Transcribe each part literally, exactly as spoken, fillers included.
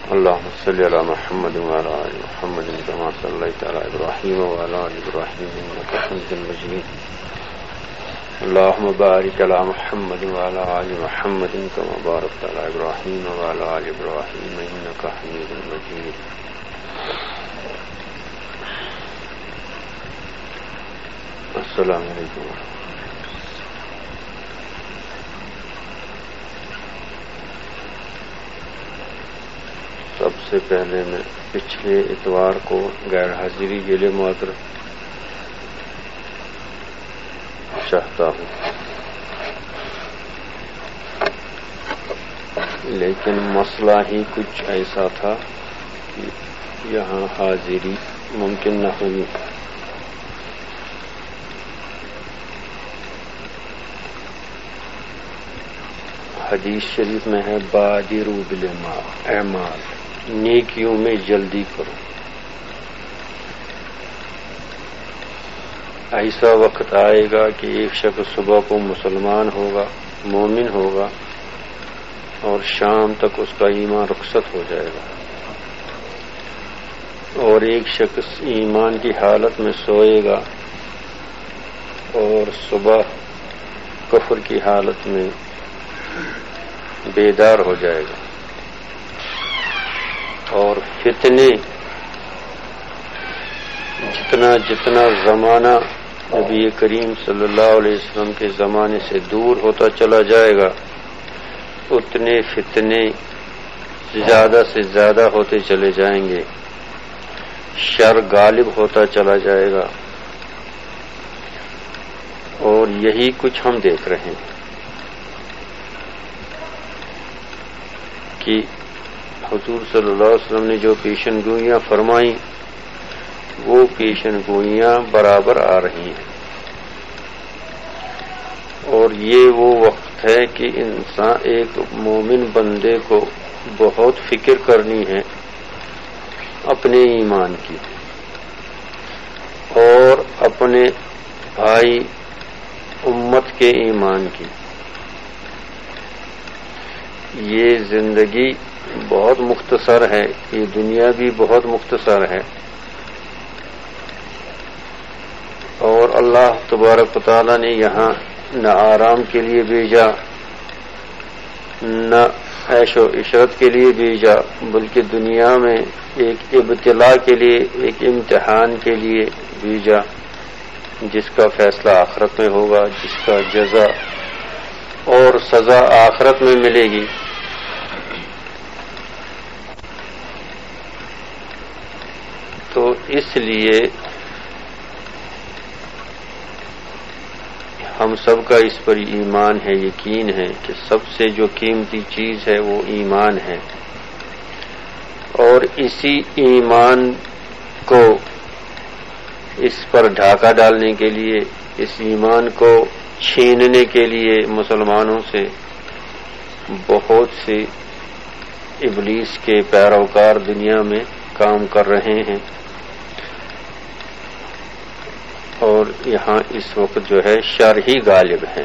اللهم صل على محمد وعلى آل محمد كما صليت على إبراهيم وعلى آل إبراهيم إنك حميد مجيد. اللهم بارك على محمد وعلى آل محمد كما باركت على إبراهيم وعلى آل إبراهيم إنك حميد مجيد. السلام علیکم. سب سے پہلے میں پچھلے اتوار کو غیر حاضری کے لیے معذرت چاہتا ہوں، لیکن مسئلہ ہی کچھ ایسا تھا کہ یہاں حاضری ممکن نہ ہوئی. حدیث شریف میں ہے بادروا بالاعمال، نیکیوں میں جلدی کرو. ایسا وقت آئے گا کہ ایک شخص صبح کو مسلمان ہوگا، مومن ہوگا، اور شام تک اس کا ایمان رخصت ہو جائے گا، اور ایک شخص ایمان کی حالت میں سوئے گا اور صبح کفر کی حالت میں بیدار ہو جائے گا. اور فتنے جتنا جتنا زمانہ نبی کریم صلی اللہ علیہ وسلم کے زمانے سے دور ہوتا چلا جائے گا، اتنے فتنے زیادہ سے زیادہ ہوتے چلے جائیں گے، شر غالب ہوتا چلا جائے گا. اور یہی کچھ ہم دیکھ رہے ہیں کہ حضور صلی اللہ علیہ وسلم نے جو پیشن گوئیاں فرمائیں وہ پیشن گوئیاں برابر آ رہی ہیں. اور یہ وہ وقت ہے کہ انسان ایک مومن بندے کو بہت فکر کرنی ہے اپنے ایمان کی اور اپنے بھائی امت کے ایمان کی. یہ زندگی بہت مختصر ہے، یہ دنیا بھی بہت مختصر ہے، اور اللہ تبارک و تعالی نے یہاں نہ آرام کے لیے بھیجا، نہ عیش و عشرت کے لیے بھیجا، بلکہ دنیا میں ایک ابتلا کے لیے، ایک امتحان کے لیے بھیجا، جس کا فیصلہ آخرت میں ہوگا، جس کا جزا اور سزا آخرت میں ملے گی. تو اس لیے ہم سب کا اس پر ایمان ہے، یقین ہے کہ سب سے جو قیمتی چیز ہے وہ ایمان ہے. اور اسی ایمان کو اس پر ڈھاکہ ڈالنے کے لیے، اس ایمان کو چھیننے کے لیے مسلمانوں سے بہت سے ابلیس کے پیروکار دنیا میں کام کر رہے ہیں. اور یہاں اس وقت جو ہے شر ہی غالب ہے.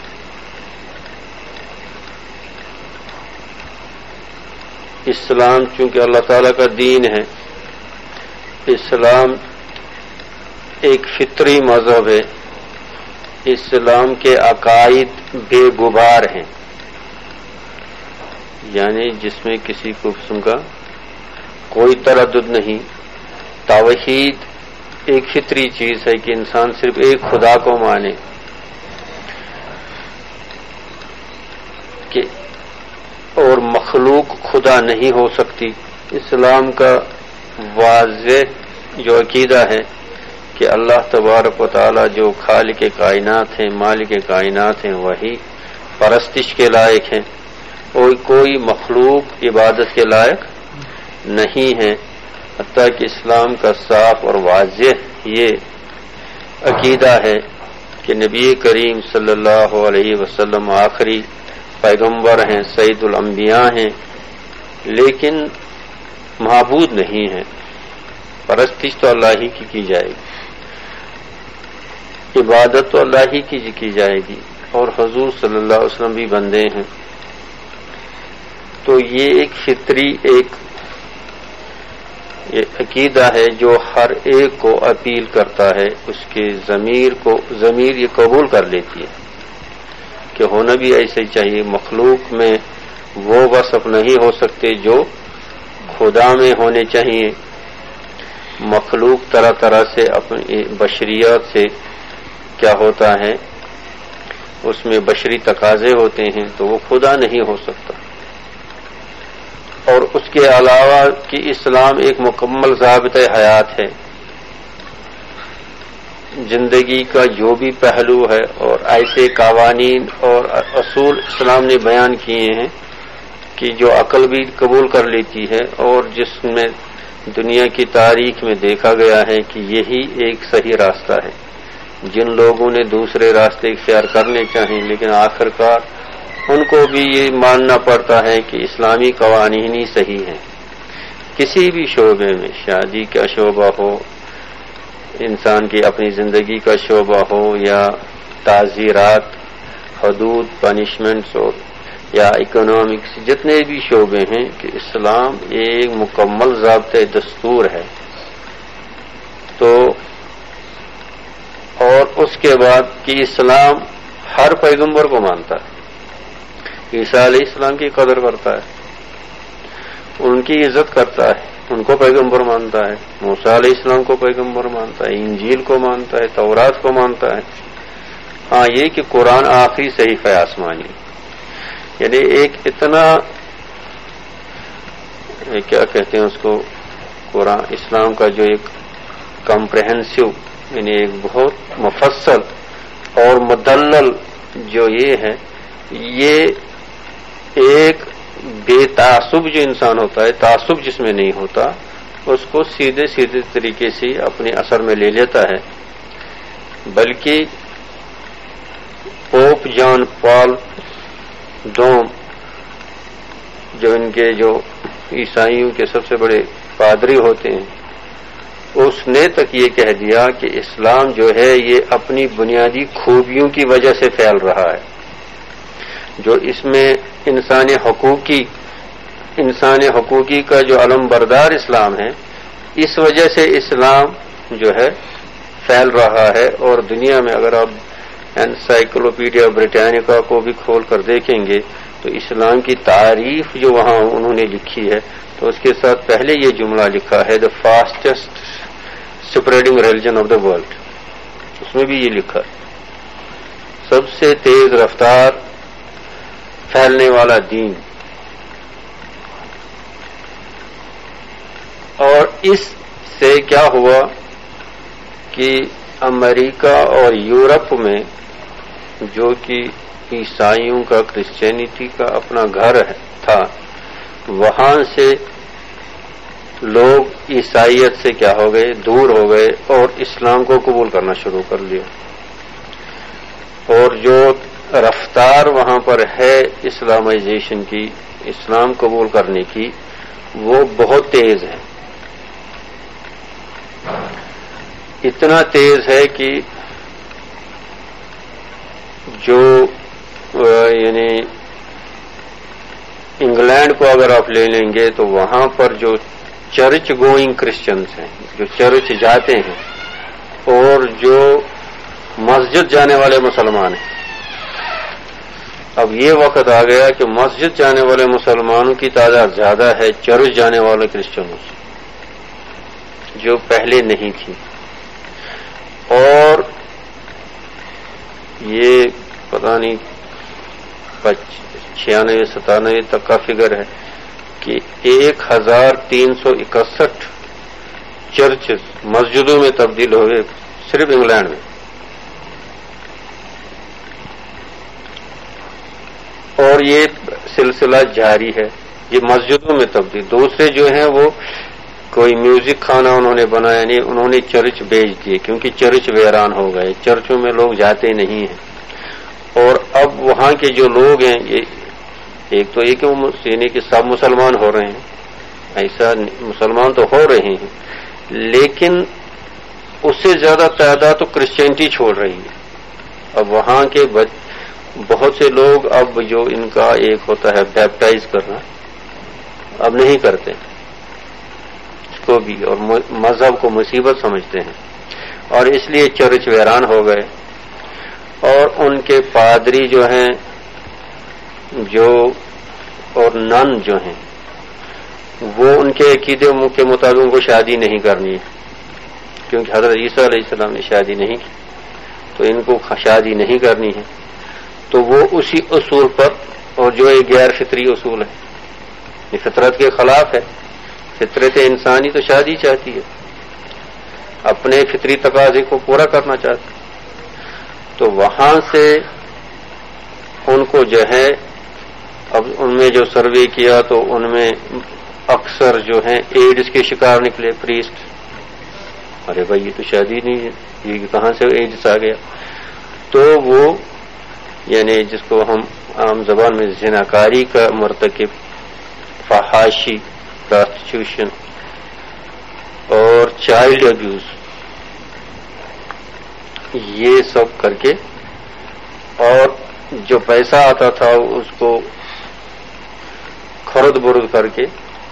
اسلام چونکہ اللہ تعالیٰ کا دین ہے، اسلام ایک فطری مذہب ہے، اسلام کے عقائد بے غبار ہیں، یعنی جس میں کسی قسم کا کوئی تردد نہیں. توحید ایک فطری چیز ہے کہ انسان صرف ایک خدا کو مانے، کہ اور مخلوق خدا نہیں ہو سکتی. اسلام کا واضح جو عقیدہ ہے کہ اللہ تبارک و تعالی جو خالق کائنات ہیں، مالک کائنات ہیں، وہی پرستش کے لائق ہیں، اور کوئی مخلوق عبادت کے لائق نہیں ہے. حتیٰ کہ اسلام کا صاف اور واضح یہ عقیدہ ہے کہ نبی کریم صلی اللہ علیہ وسلم آخری پیغمبر ہیں، سید الانبیاء ہیں، لیکن معبود نہیں ہیں. پرستش تو اللہ ہی کی کی جائے گی، عبادت تو اللہ ہی کی کی جائے گی، اور حضور صلی اللہ علیہ وسلم بھی بندے ہیں. تو یہ ایک فطری ایک یہ عقیدہ ہے جو ہر ایک کو اپیل کرتا ہے، اس کے ضمیر کو ضمیر یہ قبول کر لیتی ہے کہ ہونا بھی ایسے ہی چاہیے۔ مخلوق میں وہ وصف نہیں ہو سکتے جو خدا میں ہونے چاہیے۔ مخلوق طرح طرح سے اپنی بشریت سے کیا ہوتا ہے، اس میں بشری تقاضے ہوتے ہیں، تو وہ خدا نہیں ہو سکتا۔ اور اس کے علاوہ کہ اسلام ایک مکمل ضابطۂ حیات ہے، زندگی کا جو بھی پہلو ہے، اور ایسے قوانین اور اصول اسلام نے بیان کیے ہیں کہ جو عقل بھی قبول کر لیتی ہے، اور جس میں دنیا کی تاریخ میں دیکھا گیا ہے کہ یہی ایک صحیح راستہ ہے۔ جن لوگوں نے دوسرے راستے اختیار کرنے چاہیں، لیکن آخر کار ان کو بھی یہ ماننا پڑتا ہے کہ اسلامی قوانین ہی صحیح ہیں۔ کسی بھی شعبے میں، شادی کا شعبہ ہو، انسان کی اپنی زندگی کا شعبہ ہو، یا تعزیرات، حدود، پنشمنٹس ہو، یا اکنامکس، جتنے بھی شعبے ہیں، کہ اسلام ایک مکمل ضابطۂ دستور ہے۔ تو اور اس کے بعد کہ اسلام ہر پیغمبر کو مانتا ہے، عیسیٰ علیہ السلام کی قدر کرتا ہے، ان کی عزت کرتا ہے، ان کو پیغمبر مانتا ہے، موسیٰ علیہ السلام کو پیغمبر مانتا ہے، انجیل کو مانتا ہے، تورات کو مانتا ہے۔ ہاں یہ کہ قرآن آخری صحیفہ آسمانی، یعنی ایک اتنا کیا کہتے ہیں اس کو، قرآن اسلام کا جو ایک کمپریہنسو، یعنی ایک بہت مفصل اور مدلل جو یہ ہے، یہ ایک بے تعصب جو انسان ہوتا ہے، تعصب جس میں نہیں ہوتا، اس کو سیدھے سیدھے طریقے سے اپنے اثر میں لے لیتا ہے۔ بلکہ پوپ جان پال دوم، جو ان کے جو عیسائیوں کے سب سے بڑے پادری ہوتے ہیں، اس نے تک یہ کہہ دیا کہ اسلام جو ہے یہ اپنی بنیادی خوبیوں کی وجہ سے پھیل رہا ہے، جو اس میں انسان حقوقی انسان حقوقی کا جو علم بردار اسلام ہے، اس وجہ سے اسلام جو ہے پھیل رہا ہے۔ اور دنیا میں اگر آپ انسائکلوپیڈیا بریٹانیکا کو بھی کھول کر دیکھیں گے تو اسلام کی تعریف جو وہاں انہوں نے لکھی ہے، تو اس کے ساتھ پہلے یہ جملہ لکھا ہے، the fastest spreading religion of the world, اس میں بھی یہ لکھا ہے سب سے تیز رفتار پھیلنے والا دین۔ اور اس سے کیا ہوا کہ امریکہ اور یورپ میں جو کہ عیسائیوں کا، کرسچینٹی کا اپنا گھر تھا، وہاں سے لوگ عیسائیت سے کیا ہو گئے، دور ہو گئے، اور اسلام کو قبول کرنا شروع کر لیا۔ اور جو رفتار وہاں پر ہے اسلامائزیشن کی، اسلام قبول کرنے کی، وہ بہت تیز ہے۔ اتنا تیز ہے کہ جو یعنی انگلینڈ کو اگر آپ لے لیں گے تو وہاں پر جو چرچ گوئنگ کرسچنز ہیں، جو چرچ جاتے ہیں، اور جو مسجد جانے والے مسلمان ہیں، اب یہ وقت آ گیا کہ مسجد جانے والے مسلمانوں کی تعداد زیادہ ہے چرچ جانے والے کرسچنوں سے، جو پہلے نہیں تھی۔ اور یہ پتہ نہیں چھیانوے ستانوے تک کا فگر ہے کہ ایک ہزار تین سو اکسٹھ چرچ مسجدوں میں تبدیل ہوئے صرف انگلینڈ میں۔ اور یہ سلسلہ جاری ہے، یہ مسجدوں میں تبدیل۔ دوسرے جو ہیں وہ کوئی میوزک خانہ انہوں نے بنایا نہیں، انہوں نے چرچ بیچ دیے، کیونکہ چرچ ویران ہو گئے، چرچوں میں لوگ جاتے نہیں ہیں۔ اور اب وہاں کے جو لوگ ہیں، یہ ایک تو یہ کہ وہ یعنی کہ سب مسلمان ہو رہے ہیں، ایسا مسلمان تو ہو رہے ہیں، لیکن اس سے زیادہ تعداد تو کرسچینٹی چھوڑ رہی ہے۔ اب وہاں کے بہت سے لوگ اب جو ان کا ایک ہوتا ہے بیپٹائز کرنا، اب نہیں کرتے، اس کو کو بھی اور مذہب کو مصیبت سمجھتے ہیں، اور اس لیے چرچ ویران ہو گئے، اور ان کے پادری جو ہیں جو اور نن جو ہیں وہ ان کے عقیدے کے مطابق ان کو شادی نہیں کرنی ہے، کیونکہ حضرت عیسیٰ علیہ السلام نے شادی نہیں کی تو ان کو شادی نہیں کرنی ہے، تو وہ اسی اصول پر، اور جو ایک غیر فطری اصول ہے، یہ فطرت کے خلاف ہے، فطرت انسانی تو شادی چاہتی ہے، اپنے فطری تقاضے کو پورا کرنا چاہتی ہے، تو وہاں سے ان کو جو ہے اب ان میں جو سروے کیا تو ان میں اکثر جو ہیں ایڈز کے شکار نکلے پریسٹ۔ ارے بھائی یہ تو شادی نہیں ہے، یہ کہاں سے ایڈز آ گیا؟ تو وہ یعنی جس کو ہم عام زبان میں زناکاری کا مرتکب، فحاشی، پراسٹیٹیوشن اور چائلڈ ابیوز، یہ سب کر کے، اور جو پیسہ آتا تھا اس کو خرد برد کر کے،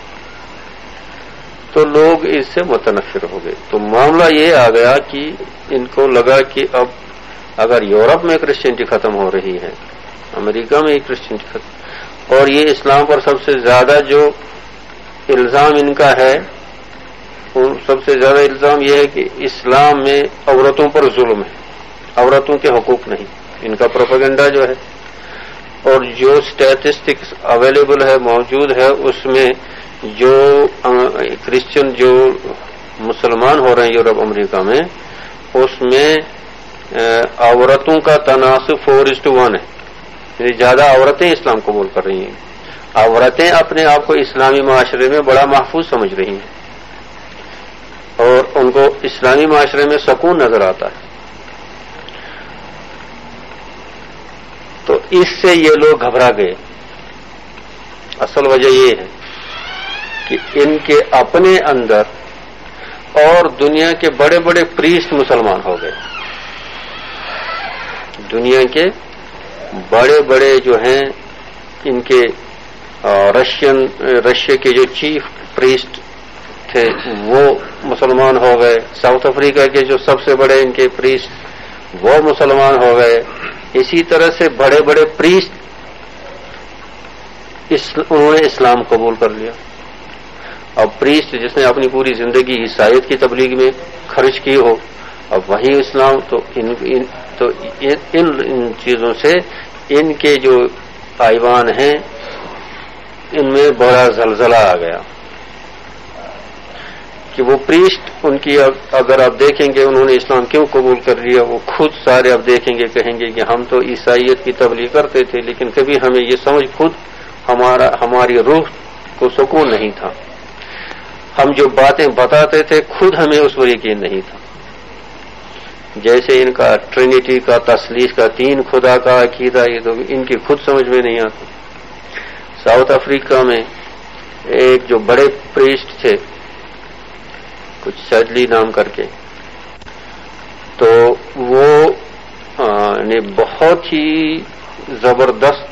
تو لوگ اس سے متنفر ہو گئے۔ تو معاملہ یہ آ گیا کہ ان کو لگا کہ اب اگر یورپ میں کرسچینٹی ختم ہو رہی ہے، امریکہ میں کرسچینٹی ختم، اور یہ اسلام پر سب سے زیادہ جو الزام ان کا ہے، سب سے زیادہ الزام یہ ہے کہ اسلام میں عورتوں پر ظلم ہے، عورتوں کے حقوق نہیں، ان کا پروپیگنڈا جو ہے، اور جو اسٹیٹسٹکس اویلیبل ہے، موجود ہے، اس میں جو کرسچن جو مسلمان ہو رہے ہیں یورپ امریکہ میں، اس میں عورتوں کا تناسب فور از ٹو ون ہے، یعنی زیادہ عورتیں اسلام قبول کر رہی ہیں، عورتیں اپنے آپ کو اسلامی معاشرے میں بڑا محفوظ سمجھ رہی ہیں، اور ان کو اسلامی معاشرے میں سکون نظر آتا ہے۔ تو اس سے یہ لوگ گھبرا گئے۔ اصل وجہ یہ ہے کہ ان کے اپنے اندر اور دنیا کے بڑے بڑے پریسٹ مسلمان ہو گئے، دنیا کے بڑے بڑے جو ہیں ان کے رشین رشیا کے جو چیف پریسٹ تھے وہ مسلمان ہو گئے، ساؤتھ افریقہ کے جو سب سے بڑے ان کے پریسٹ وہ مسلمان ہو گئے، اسی طرح سے بڑے بڑے پریسٹ انہوں نے اسلام قبول کر لیا۔ اب پریسٹ جس نے اپنی پوری زندگی عیسائیت کی تبلیغ میں خرچ کی ہو، اب وہی اسلام، تو ان ان تو ان, ان چیزوں سے ان کے جو ایوان ہیں ان میں بڑا زلزلہ آ گیا کہ وہ پریسٹ ان کی اگر آپ دیکھیں گے انہوں نے اسلام کیوں قبول کر لیا، وہ خود سارے آپ دیکھیں گے کہیں گے کہ ہم تو عیسائیت کی تبلیغ کرتے تھے لیکن کبھی ہمیں یہ سمجھ خود ہمارا ہماری روح کو سکون نہیں تھا، ہم جو باتیں بتاتے تھے خود ہمیں اس پر یقین نہیں تھا، جیسے ان کا ٹرینٹی کا، تثلیث کا، تین خدا کا عقیدہ، یہ تو ان کی خود سمجھ میں نہیں آتا۔ ساؤتھ افریقہ میں ایک جو بڑے پریسٹ تھے کچھ سیڈلی نام کر کے، تو وہ نے بہت ہی زبردست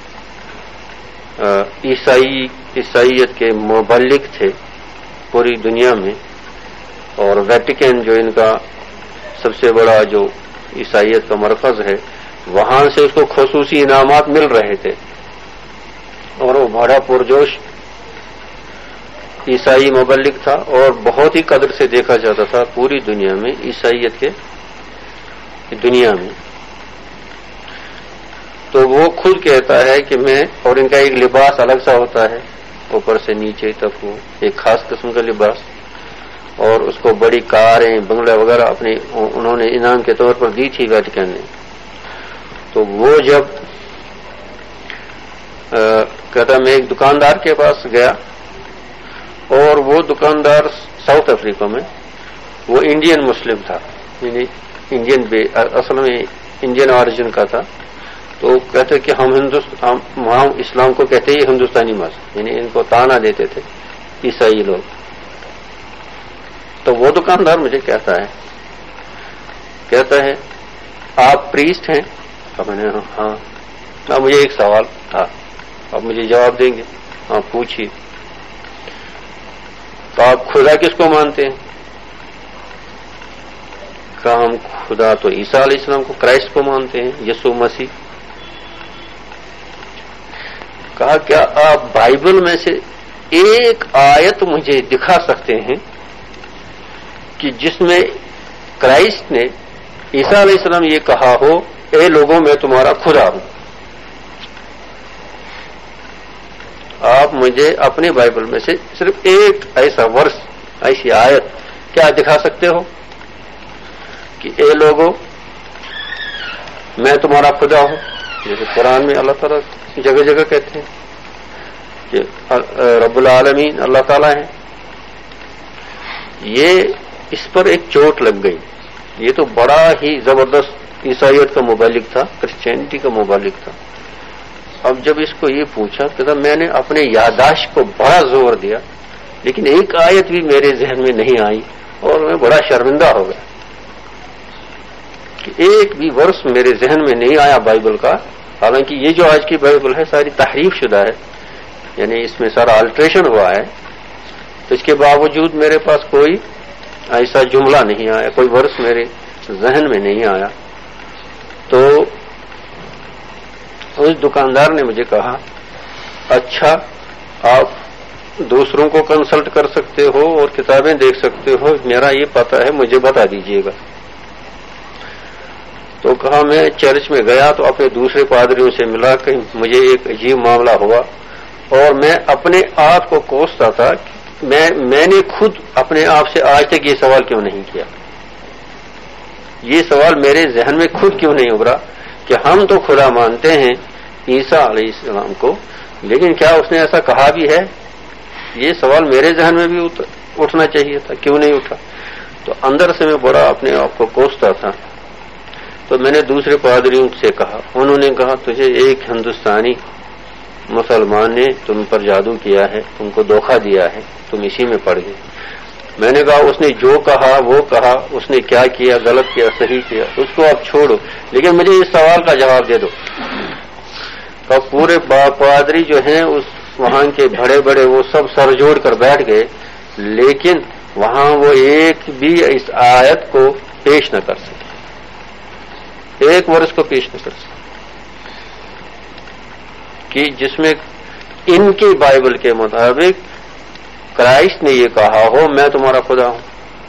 عیسائی عیسائیت کے مبلغ تھے پوری دنیا میں، اور ویٹیکن جو ان کا سب سے بڑا جو عیسائیت کا مرکز ہے وہاں سے اس کو خصوصی انعامات مل رہے تھے، اور وہ بڑا پرجوش عیسائی مبلغ تھا اور بہت ہی قدر سے دیکھا جاتا تھا پوری دنیا میں، عیسائیت کے دنیا میں۔ تو وہ خود کہتا ہے کہ میں، اور ان کا ایک لباس الگ سا ہوتا ہے اوپر سے نیچے تک، وہ ایک خاص قسم کا لباس، اور اس کو بڑی کاریں بنگلہ وغیرہ اپنے انہوں نے انعام کے طور پر دی تھی ویٹیکن نے۔ تو وہ جب کہتا میں ایک دکاندار کے پاس گیا، اور وہ دکاندار ساؤتھ افریقہ میں وہ انڈین مسلم تھا، یعنی انڈین بے اصل میں انڈین آریجن کا تھا، تو کہتے کہ ہم ہندوستان وہاں اسلام کو کہتے ہیں ہندوستانی مذہب، یعنی ان کو تانا دیتے تھے عیسائی لوگ۔ تو وہ دکاندار مجھے کہتا ہے کہتا ہے آپ پریسٹ ہیں؟ تو میں نے ہاں۔ اب مجھے ایک سوال تھا، آپ مجھے جواب دیں گے؟ ہاں پوچھیے۔ تو تو آپ خدا کس کو مانتے ہیں؟ کہا ہم خدا تو عیسیٰ علیہ السلام کو، کرائسٹ کو مانتے ہیں، یسوع مسیح۔ کہا کیا آپ بائبل میں سے ایک آیت مجھے دکھا سکتے ہیں کہ جس میں کرائسٹ نے عیسیٰ علیہ السلام یہ کہا ہو اے لوگوں میں تمہارا خدا ہوں؟ آپ مجھے اپنے بائبل میں سے صرف ایک ایسا ورس، ایسی آیت کیا دکھا سکتے ہو کہ اے لوگوں میں تمہارا خدا ہوں؟ جیسے قرآن میں اللہ تعالیٰ جگہ جگہ کہتے ہیں کہ رب العالمین اللہ تعالیٰ ہیں۔ یہ اس پر ایک چوٹ لگ گئی۔ یہ تو بڑا ہی زبردست عیسائیت کا مبلغ تھا، کرسچینٹی کا مبلغ تھا۔ اب جب اس کو یہ پوچھا کہ میں نے اپنے یادداشت کو بڑا زور دیا لیکن ایک آیت بھی میرے ذہن میں نہیں آئی اور میں بڑا شرمندہ ہو گیا کہ ایک بھی ورس میرے ذہن میں نہیں آیا بائبل کا، حالانکہ یہ جو آج کی بائبل ہے ساری تحریف شدہ ہے، یعنی اس میں سارا آلٹریشن ہوا ہے، تو اس کے باوجود میرے پاس کوئی ایسا جملہ نہیں آیا، کوئی ورس میرے ذہن میں نہیں آیا۔ تو اس دکاندار نے مجھے کہا اچھا آپ دوسروں کو کنسلٹ کر سکتے ہو اور کتابیں دیکھ سکتے ہو، میرا یہ پتہ ہے مجھے بتا دیجئے گا۔ تو کہا میں چرچ میں گیا تو اپنے دوسرے پادریوں سے ملا کہ مجھے ایک عجیب معاملہ ہوا اور میں اپنے آپ کو کوستا تھا کہ میں میں نے خود اپنے آپ سے آج تک یہ سوال کیوں نہیں کیا، یہ سوال میرے ذہن میں خود کیوں نہیں ابھرا کہ ہم تو خدا مانتے ہیں عیسیٰ علیہ السلام کو، لیکن کیا اس نے ایسا کہا بھی ہے؟ یہ سوال میرے ذہن میں بھی اٹھنا چاہیے تھا، کیوں نہیں اٹھا؟ تو اندر سے میں بڑا اپنے آپ کو کوستا تھا۔ تو میں نے دوسرے پادریوں سے کہا، انہوں نے کہا تجھے ایک ہندوستانی مسلمان نے تم پر جادو کیا ہے، تم کو دھوکہ دیا ہے، تم اسی میں پڑ گئے۔ میں نے کہا اس نے جو کہا وہ کہا، اس نے کیا کیا، غلط کیا، صحیح کیا، اس کو آپ چھوڑو، لیکن مجھے اس سوال کا جواب دے دو۔ تو پورے پادری جو ہیں اس وہاں کے بڑے بڑے وہ سب سر جوڑ کر بیٹھ گئے، لیکن وہاں وہ ایک بھی اس آیت کو پیش نہ کر سکے، ایک ورس کو پیش نہ کر سکے کہ جس میں ان کی بائبل کے مطابق کرائسٹ نے یہ کہا ہو میں تمہارا خدا ہوں۔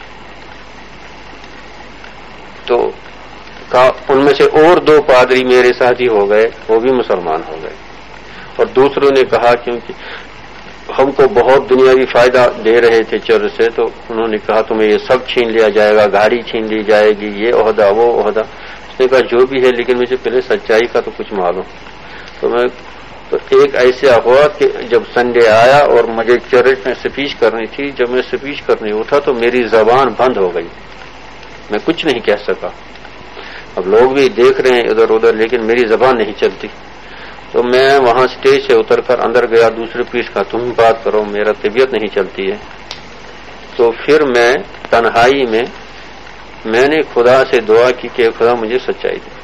تو ان میں سے اور دو پادری میرے ساتھی ہو گئے، وہ بھی مسلمان ہو گئے، اور دوسروں نے کہا کیونکہ ہم کو بہت دنیاوی فائدہ دے رہے تھے چرچ سے، تو انہوں نے کہا تمہیں یہ سب چھین لیا جائے گا، گاڑی چھین لی جائے گی، یہ عہدہ وہ عہدہ۔ اس نے کہا جو بھی ہے لیکن مجھے پہلے سچائی کا تو کچھ معلوم۔ تو میں تو ایک ایسے ہوا کہ جب سنڈے آیا اور مجھے چرچ میں سپیچ کرنی تھی، جب میں سپیچ کرنے اٹھا تو میری زبان بند ہو گئی، میں کچھ نہیں کہہ سکا۔ اب لوگ بھی دیکھ رہے ہیں ادھر ادھر لیکن میری زبان نہیں چلتی۔ تو میں وہاں سٹیج سے اتر کر اندر گیا، دوسرے پیس کا تم بات کرو، میرا طبیعت نہیں چلتی ہے۔ تو پھر میں تنہائی میں میں نے خدا سے دعا کی کہ خدا مجھے سچائی دے۔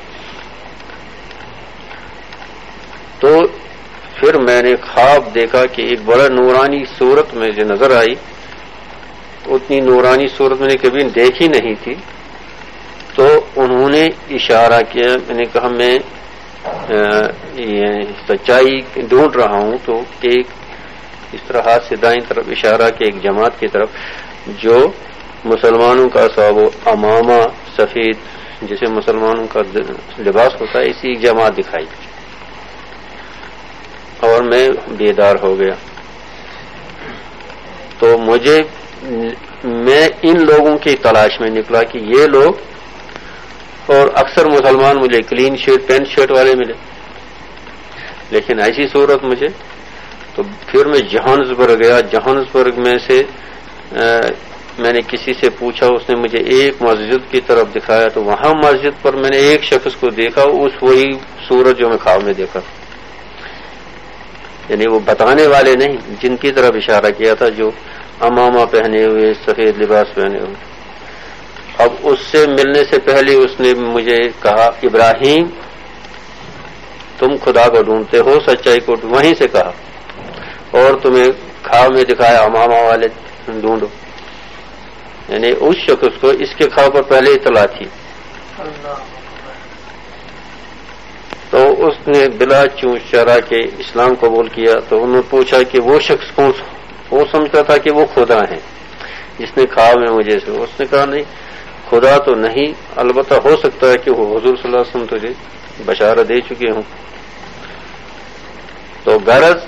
تو پھر میں نے خواب دیکھا کہ ایک بڑا نورانی صورت مجھے نظر آئی، اتنی نورانی صورت میں نے کبھی دیکھی نہیں تھی۔ تو انہوں نے اشارہ کیا، میں نے کہا میں یہ سچائی ڈھونڈ رہا ہوں، تو ایک اس طرح ہاتھ سے دائیں طرف اشارہ کہ ایک جماعت کی طرف جو مسلمانوں کا سا وہ امامہ سفید جیسے مسلمانوں کا لباس ہوتا ہے اسی جماعت دکھائی، اور میں بیدار ہو گیا۔ تو مجھے میں ان لوگوں کی تلاش میں نکلا کہ یہ لوگ، اور اکثر مسلمان مجھے کلین شرٹ پینٹ شرٹ والے ملے، لیکن ایسی صورت مجھے تو پھر میں جوہانسبرگ گیا۔ جوہانسبرگ میں سے میں نے کسی سے پوچھا، اس نے مجھے ایک مسجد کی طرف دکھایا، تو وہاں مسجد پر میں نے ایک شخص کو دیکھا، اس وہی صورت جو میں خواب میں دیکھا، یعنی وہ بتانے والے نہیں، جن کی طرف اشارہ کیا تھا جو امامہ پہنے ہوئے سفید لباس پہنے ہوئے۔ اب اس سے ملنے سے پہلے اس نے مجھے کہا ابراہیم تم خدا کو ڈھونڈتے ہو، سچائی کو وہیں سے کہا، اور تمہیں خواب میں دکھایا امامہ والے ڈھونڈو، یعنی اس شخص کو اس کے خواب پر پہلے اطلاع تھی. تو اس نے بلا چونچ چرا کے اسلام قبول کیا. تو انہوں نے پوچھا کہ وہ شخص کون سا؟ وہ سمجھتا تھا کہ وہ خدا ہے جس نے خواب میں مجھے سے. اس نے کہا نہیں، خدا تو نہیں، البتہ ہو سکتا ہے کہ وہ حضور صلی اللہ علیہ وسلم تجھے بشارت دے چکے ہوں. تو غرض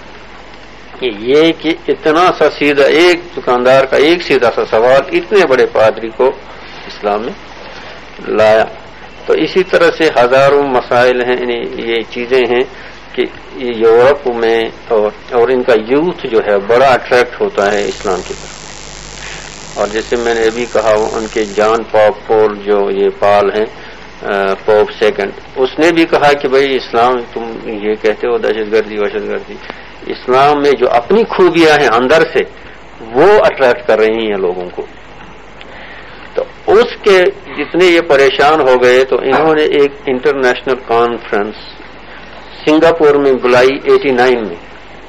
یہ کہ اتنا سا سیدھا ایک دکاندار کا ایک سیدھا سا سوال اتنے بڑے پادری کو اسلام میں لایا. تو اسی طرح سے ہزاروں مسائل ہیں، یہ چیزیں ہیں کہ یورپ میں اور اور ان کا یوتھ جو ہے بڑا اٹریکٹ ہوتا ہے اسلام کی طرف. اور جیسے میں نے ابھی کہا ان کے جان پاپ پول جو یہ پال ہیں پوپ سیکنڈ، اس نے بھی کہا کہ بھئی اسلام تم یہ کہتے ہو دہشت گردی وحشت گردی، اسلام میں جو اپنی خوبیاں ہیں اندر سے وہ اٹریکٹ کر رہی ہیں لوگوں کو. تو اس کے جتنے یہ پریشان ہو گئے تو انہوں نے ایک انٹرنیشنل کانفرنس سنگاپور میں بلائی ایٹی نائن میں،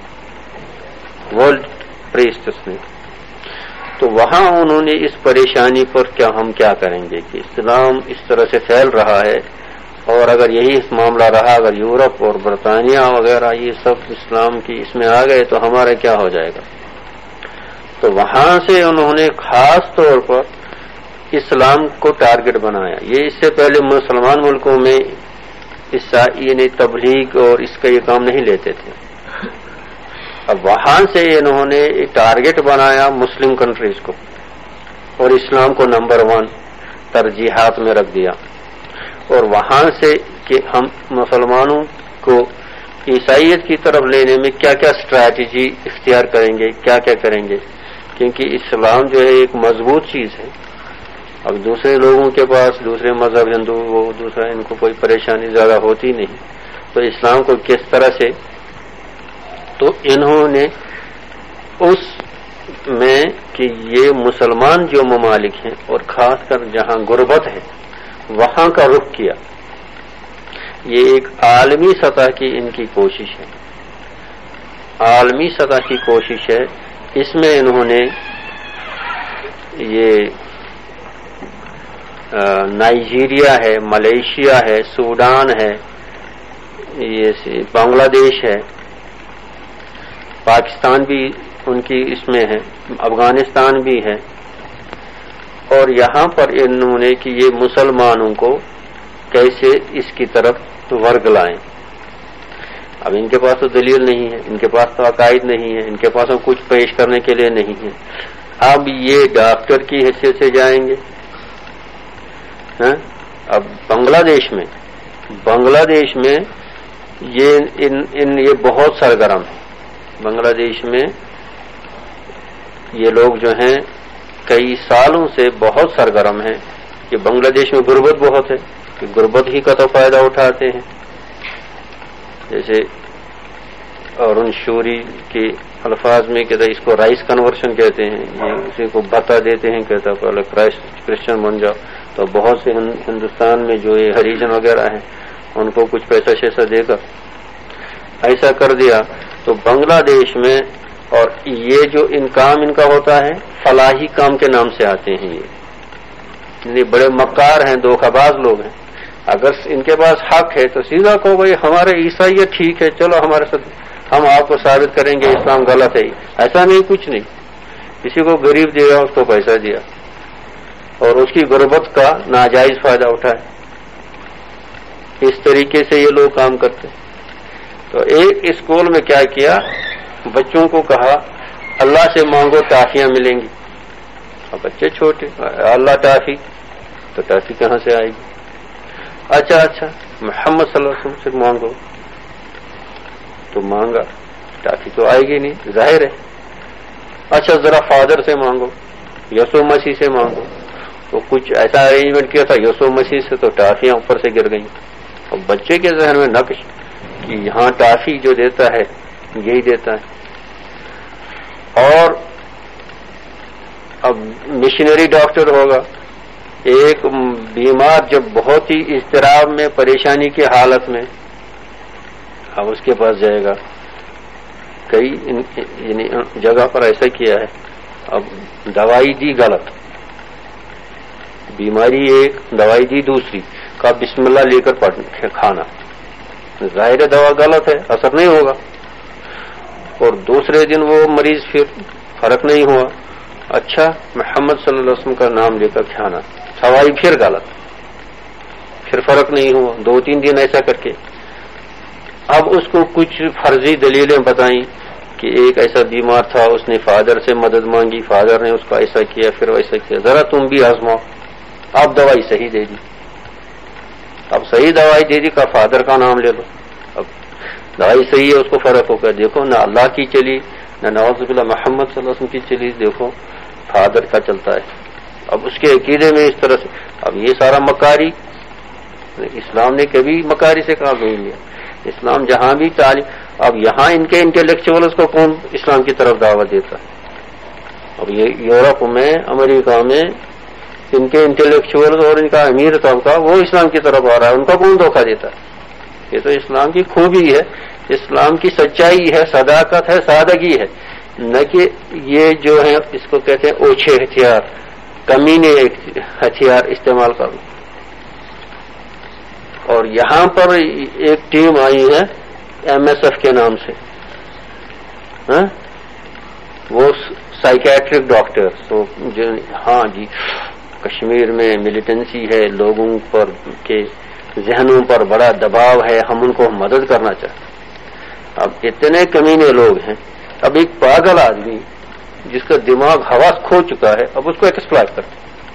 ورلڈ پریسٹس نے. تو وہاں انہوں نے اس پریشانی پر کیا ہم کیا کریں گے کہ اسلام اس طرح سے پھیل رہا ہے، اور اگر یہی اس معاملہ رہا، اگر یورپ اور برطانیہ وغیرہ یہ سب اسلام کی اس میں آ گئے تو ہمارا کیا ہو جائے گا. تو وہاں سے انہوں نے خاص طور پر اسلام کو ٹارگٹ بنایا. یہ اس سے پہلے مسلمان ملکوں میں عیسائی تبلیغ اور اس کا یہ کام نہیں لیتے تھے. اب وہاں سے انہوں نے ٹارگٹ بنایا مسلم کنٹریز کو اور اسلام کو نمبر ون ترجیحات میں رکھ دیا. اور وہاں سے کہ ہم مسلمانوں کو عیسائیت کی طرف لینے میں کیا کیا اسٹریٹجی اختیار کریں گے، کیا کیا کریں گے، کیونکہ اسلام جو ہے ایک مضبوط چیز ہے. اب دوسرے لوگوں کے پاس دوسرے مذہب ہندو وہ دوسرا ان کو کوئی پریشانی زیادہ ہوتی نہیں، تو اسلام کو کس طرح سے. تو انہوں نے اس میں کہ یہ مسلمان جو ممالک ہیں اور خاص کر جہاں غربت ہے وہاں کا رخ کیا. یہ ایک عالمی سطح کی ان کی کوشش ہے، عالمی سطح کی کوشش ہے. اس میں انہوں نے یہ نائجیریا ہے، ملیشیا ہے، سوڈان ہے، یہ بنگلہ دیش ہے، پاکستان بھی ان کی اس میں ہے، افغانستان بھی ہے. اور یہاں پر انہوں نے کہ یہ مسلمانوں کو کیسے اس کی طرف ورگ لائیں. اب ان کے پاس تو دلیل نہیں ہے، ان کے پاس تو عقائد نہیں ہے، ان کے پاس کچھ پیش کرنے کے لیے نہیں ہے. اب یہ ڈاکٹر کی حیثیت سے جائیں گے. ہاں اب بنگلہ دیش میں بنگلہ دیش میں یہ ان, ان یہ بہت سرگرم ہے. بنگلہ دیش میں یہ لوگ جو ہیں کئی سالوں سے بہت سرگرم ہیں کہ بنگلہ دیش میں غربت بہت ہے، کہ غربت ہی کا تو فائدہ اٹھاتے ہیں. جیسے ارون شوری کے الفاظ میں کہتا ہے اس کو رائس کنورشن کہتے ہیں. یہ اسی کو بتا دیتے ہیں، کہتا پہلے کرسچن بن جاؤ. تو بہت سے ہندوستان میں جو یہ ہریجن وغیرہ ہیں ان کو کچھ پیسہ شیسہ دے کر ایسا کر دیا. تو بنگلہ دیش میں اور یہ جو ان کام ان کا ہوتا ہے فلاحی کام کے نام سے آتے ہیں. یہ بڑے مکار ہیں، دھوکہ باز لوگ ہیں. اگر ان کے پاس حق ہے تو سیدھا کہو بھائی ہمارے عیسائیت ٹھیک ہے، چلو ہمارے ساتھ ہم آپ کو ثابت کریں گے اسلام غلط ہے. ایسا نہیں، کچھ نہیں. کسی کو غریب دیا اس کو پیسہ دیا اور اس کی غربت کا ناجائز فائدہ اٹھائے. اس طریقے سے یہ لوگ کام کرتے. تو ایک اسکول میں کیا کیا، بچوں کو کہا اللہ سے مانگو ٹافیاں ملیں گی. اور بچے چھوٹے، اللہ ٹافی، تو ٹافی کہاں سے آئے گی؟ اچھا اچھا محمد صلی اللہ علیہ وسلم سے مانگو. تو مانگا، ٹافی تو آئے گی نہیں، ظاہر ہے. اچھا ذرا فادر سے مانگو، یسوع مسیح سے مانگو. تو کچھ ایسا ارینجمنٹ کیا تھا یسوع مسیح سے، تو ٹافیاں اوپر سے گر گئیں. اور بچے کے ذہن میں نقش کہ یہاں ٹافی جو دیتا ہے یہی دیتا ہے. اور اب مشنری ڈاکٹر ہوگا، ایک بیمار جب بہت ہی اضطراب میں پریشانی کی حالت میں اب اس کے پاس جائے گا کئی یعنی جگہ پر ایسا کیا ہے، اب دوائی دی غلط، بیماری ایک، دوائی دی دوسری، کا بسم اللہ لے کر کھانا، ظاہر دوا غلط ہے، اثر نہیں ہوگا، اور دوسرے دن وہ مریض پھر فرق نہیں ہوا، اچھا محمد صلی اللہ علیہ وسلم کا نام لے کر کھانا، دوائی پھر غلط، پھر فرق نہیں ہوا، دو تین دن ایسا کر کے اب اس کو کچھ فرضی دلیلیں بتائیں کہ ایک ایسا بیمار تھا، اس نے فادر سے مدد مانگی، فادر نے اس کو ایسا کیا، پھر ویسا کیا، ذرا تم بھی آزماؤ، اب دوائی صحیح دے دی، اب صحیح دوائی دے دی، کا فادر کا نام لے لو، اب دوائی صحیح ہے، اس کو فرق ہو گیا، دیکھو نہ اللہ کی چلی نہ نعوذ باللہ محمد صلی اللہ علیہ وسلم کی چلی، دیکھو فادر کا چلتا ہے۔ اب اس کے عقیدے میں اس طرح سے، اب یہ سارا مکاری، اسلام نے کبھی مکاری سے کام نہیں لیا، اسلام جہاں بھی تعلیم، اب یہاں ان کے انٹلیکچوئلز کو کون اسلام کی طرف دعوت دیتا ہے؟ اب یہ یورپ میں، امریکہ میں ان کے انٹلیکچوئلز اور ان کا امیر طبقہ وہ اسلام کی طرف آ رہا ہے، ان کا کون دھوکہ دیتا ہے؟ یہ تو اسلام کی خوبی ہے، اسلام کی سچائی ہے، صداقت ہے، سادگی ہے، نہ کہ یہ جو ہے اس کو کہتے ہیں اوچھے ہتھیار، کمینے ہتھیار استعمال کرنا۔ اور یہاں پر ایک ٹیم آئی ہے ایم ایس ایف کے نام سے، ہاں وہ سائیکیٹرک ڈاکٹر، تو ہاں جی کشمیر میں ملیٹنسی ہے، لوگوں پر کے ذہنوں پر بڑا دباؤ ہے، ہم ان کو مدد کرنا چاہتے ہیں۔ اب اتنے کمینے لوگ ہیں، اب ایک پاگل آدمی جس کا دماغ حواس کھو چکا ہے، اب اس کو ایکسپلائٹ کرتے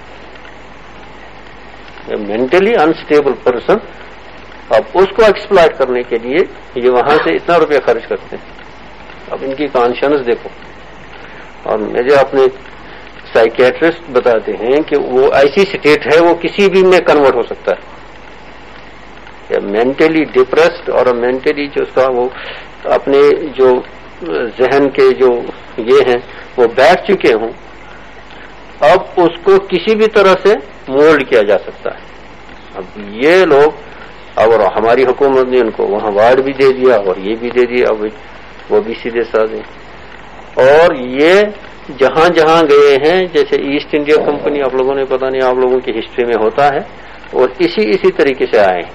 ہیں، مینٹلی انسٹیبل پرسن، اب اس کو ایکسپلائٹ کرنے کے لیے یہ وہاں سے اتنا روپیہ خرچ کرتے ہیں۔ اب ان کی کانشنس دیکھو، اور مجھے اپنے سائیکیٹرسٹ بتاتے ہیں کہ وہ ایسی سٹیٹ ہے وہ کسی بھی میں کنورٹ ہو سکتا ہے، مینٹلی ڈپریسڈ اور مینٹلی جو اس کا وہ اپنے جو ذہن کے جو یہ ہیں وہ بیٹھ چکے ہوں، اب اس کو کسی بھی طرح سے مولڈ کیا جا سکتا ہے۔ اب یہ لوگ، اور ہماری حکومت نے ان کو وہاں وارڈ بھی دے دیا اور یہ بھی دے دیا، اب وہ بھی سیدھے سادے، اور یہ جہاں جہاں گئے ہیں، جیسے ایسٹ انڈیا کمپنی، آپ لوگوں نے پتہ نہیں آپ لوگوں کی ہسٹری میں ہوتا ہے، اور اسی اسی طریقے سے آئے ہیں،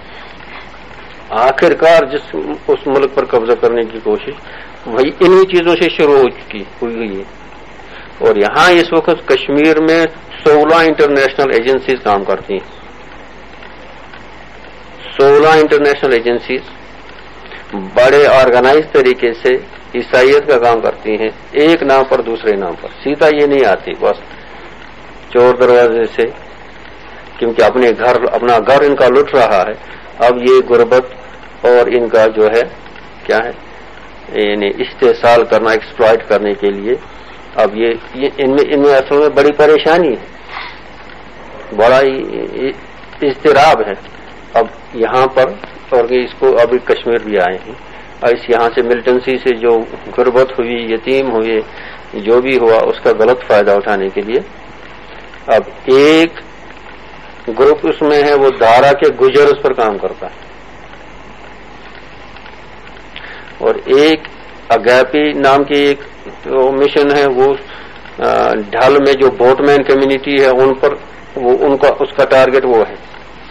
آخر کار جس اس ملک پر قبضہ کرنے کی کوشش وہی انہی چیزوں سے شروع ہو چکی ہوئی ہوئی ہے۔ اور یہاں اس وقت کشمیر میں سولہ انٹرنیشنل ایجنسیز کام کرتی ہیں، سولہ انٹرنیشنل ایجنسیز بڑے آرگنائز طریقے سے عیسائیت کا کام کرتی ہیں، ایک نام پر دوسرے نام پر، سیدھا یہ نہیں آتی بس چور دروازے سے، کیونکہ اپنے گھر اپنا گھر ان کا لٹ رہا ہے، اب یہ غربت اور ان کا جو ہے کیا ہے یعنی استحصال کرنا، ایکسپلائٹ کرنے کے لیے، اب یہ ان میں ان میں اصل میں بڑی پریشانی ہے، بڑا اضطراب ہے۔ اب یہاں پر اور اس کو ابھی کشمیر بھی آئے ہیں، اور اس یہاں سے ملٹنسی سے جو غربت ہوئی، یتیم ہوئے، جو بھی ہوا اس کا غلط فائدہ اٹھانے کے لیے اب ایک گروپ اس میں ہے، وہ دارا کے گجر اس پر کام کرتا ہے، اور ایک اگیپی نام کی ایک مشن ہے، وہ ڈھل میں جو بوٹ مین کمیونٹی ہے ان پر وہ ان کا اس کا ٹارگٹ وہ ہے،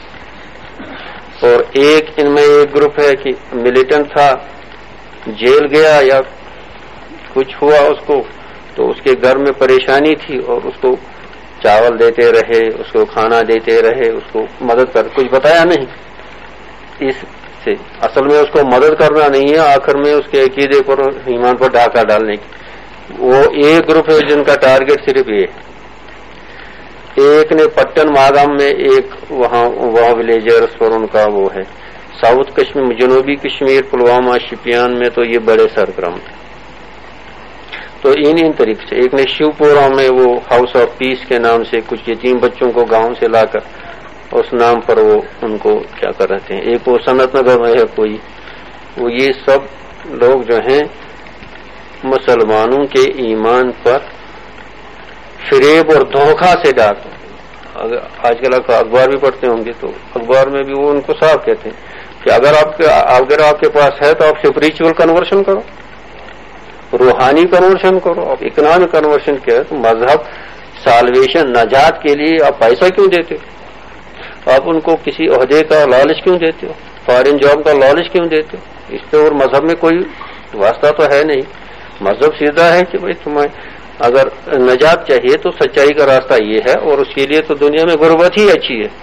اور ایک ان میں ایک گروپ ہے کہ ملیٹنٹ تھا، جیل گیا یا کچھ ہوا اس کو، تو اس کے گھر میں پریشانی تھی اور اس کو چاول دیتے رہے، اس کو کھانا دیتے رہے، اس کو مدد کر، کچھ بتایا نہیں، اس سے اصل میں اس کو مدد کرنا نہیں ہے، آخر میں اس کے عقیدے پر ایمان پر ڈھاکہ ڈالنے کی۔ وہ ایک گروپ ہے جن کا ٹارگٹ صرف یہ ہے۔ ایک نے پٹن ماگام میں ایک وہاں وہاں ولیجرز پر ان کا وہ ہے، ساؤتھ کشمیر جنوبی کشمیر پلوامہ شپیان میں تو یہ بڑے سرگرم ہیں، تو ان ان طریقے سے۔ ایک نے شیو پورا میں وہ ہاؤس آف پیس کے نام سے کچھ یتیم بچوں کو گاؤں سے لا کر اس نام پر وہ ان کو کیا کر رہتے ہیں۔ ایک وہ سنت نگر میں ہے کوئی، وہ یہ سب لوگ جو ہیں مسلمانوں کے ایمان پر فریب اور دھوکہ سے ڈالتے ہیں۔ آج کل آپ اخبار بھی پڑھتے ہوں گے تو اخبار میں بھی وہ ان کو صاف کہتے ہیں کہ اگر آپ کے اگر آپ کے پاس ہے تو آپ اسپریچول کنورشن کرو، روحانی کنورشن کرو. اب اکنامک کنورشن کیا ہے؟ تو مذہب سالویشن نجات کے لیے آپ پیسہ کیوں دیتے ہو؟ آپ ان کو کسی عہدے کا لالچ کیوں دیتے ہو؟ فارن جاب کا لالچ کیوں دیتے ہو؟ اس سے اور مذہب میں کوئی واسطہ تو ہے نہیں. مذہب سیدھا ہے کہ بھائی تمہیں اگر نجات چاہیے تو سچائی کا راستہ یہ ہے، اور اس کے لیے تو دنیا میں غربت ہی اچھی ہے.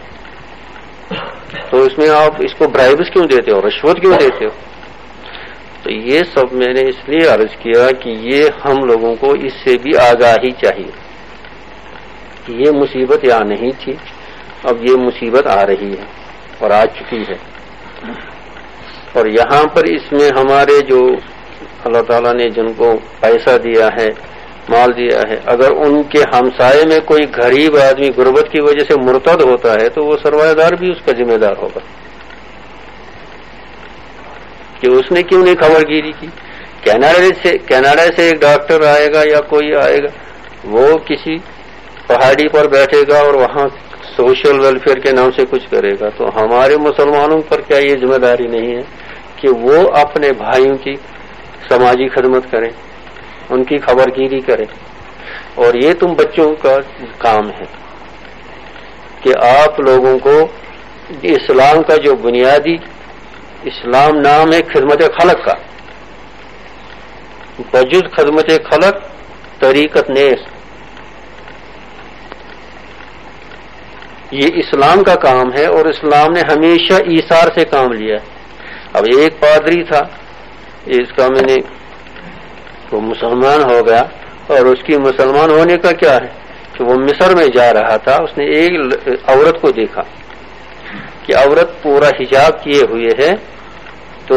تو اس میں آپ اس کو برائبس کیوں دیتے ہو، رشوت کیوں دیتے ہو؟ تو یہ سب میں نے اس لیے عرض کیا کہ یہ ہم لوگوں کو اس سے بھی آگاہی چاہیے. یہ مصیبت یہاں نہیں تھی، اب یہ مصیبت آ رہی ہے اور آ چکی ہے. اور یہاں پر اس میں ہمارے جو اللہ تعالیٰ نے جن کو پیسہ دیا ہے، مال دیا ہے، اگر ان کے ہمسائے میں کوئی غریب آدمی غربت کی وجہ سے مرتد ہوتا ہے تو وہ سرمایہ دار بھی اس کا ذمہ دار ہوگا کہ اس نے کیوں نہیں خبر گیری کی. کینیڈا سے کینیڈا سے ایک ڈاکٹر آئے گا یا کوئی آئے گا، وہ کسی پہاڑی پر بیٹھے گا اور وہاں سوشل ویلفیئر کے نام سے کچھ کرے گا. تو ہمارے مسلمانوں پر کیا یہ ذمہ داری نہیں ہے کہ وہ اپنے بھائیوں کی سماجی خدمت کریں، ان کی خبر گیری کریں؟ اور یہ تم بچوں کا کام ہے کہ آپ لوگوں کو اسلام کا جو بنیادی اسلام نام ہے خدمت خلق کا، بجز خدمت خلق طریقت نیس، یہ اسلام کا کام ہے اور اسلام نے ہمیشہ ایثار سے کام لیا ہے. اب ایک پادری تھا، اس کا میں نے وہ مسلمان ہو گیا، اور اس کی مسلمان ہونے کا کیا ہے کہ وہ مصر میں جا رہا تھا، اس نے ایک عورت کو دیکھا کہ عورت پورا حجاب کیے ہوئے ہے، تو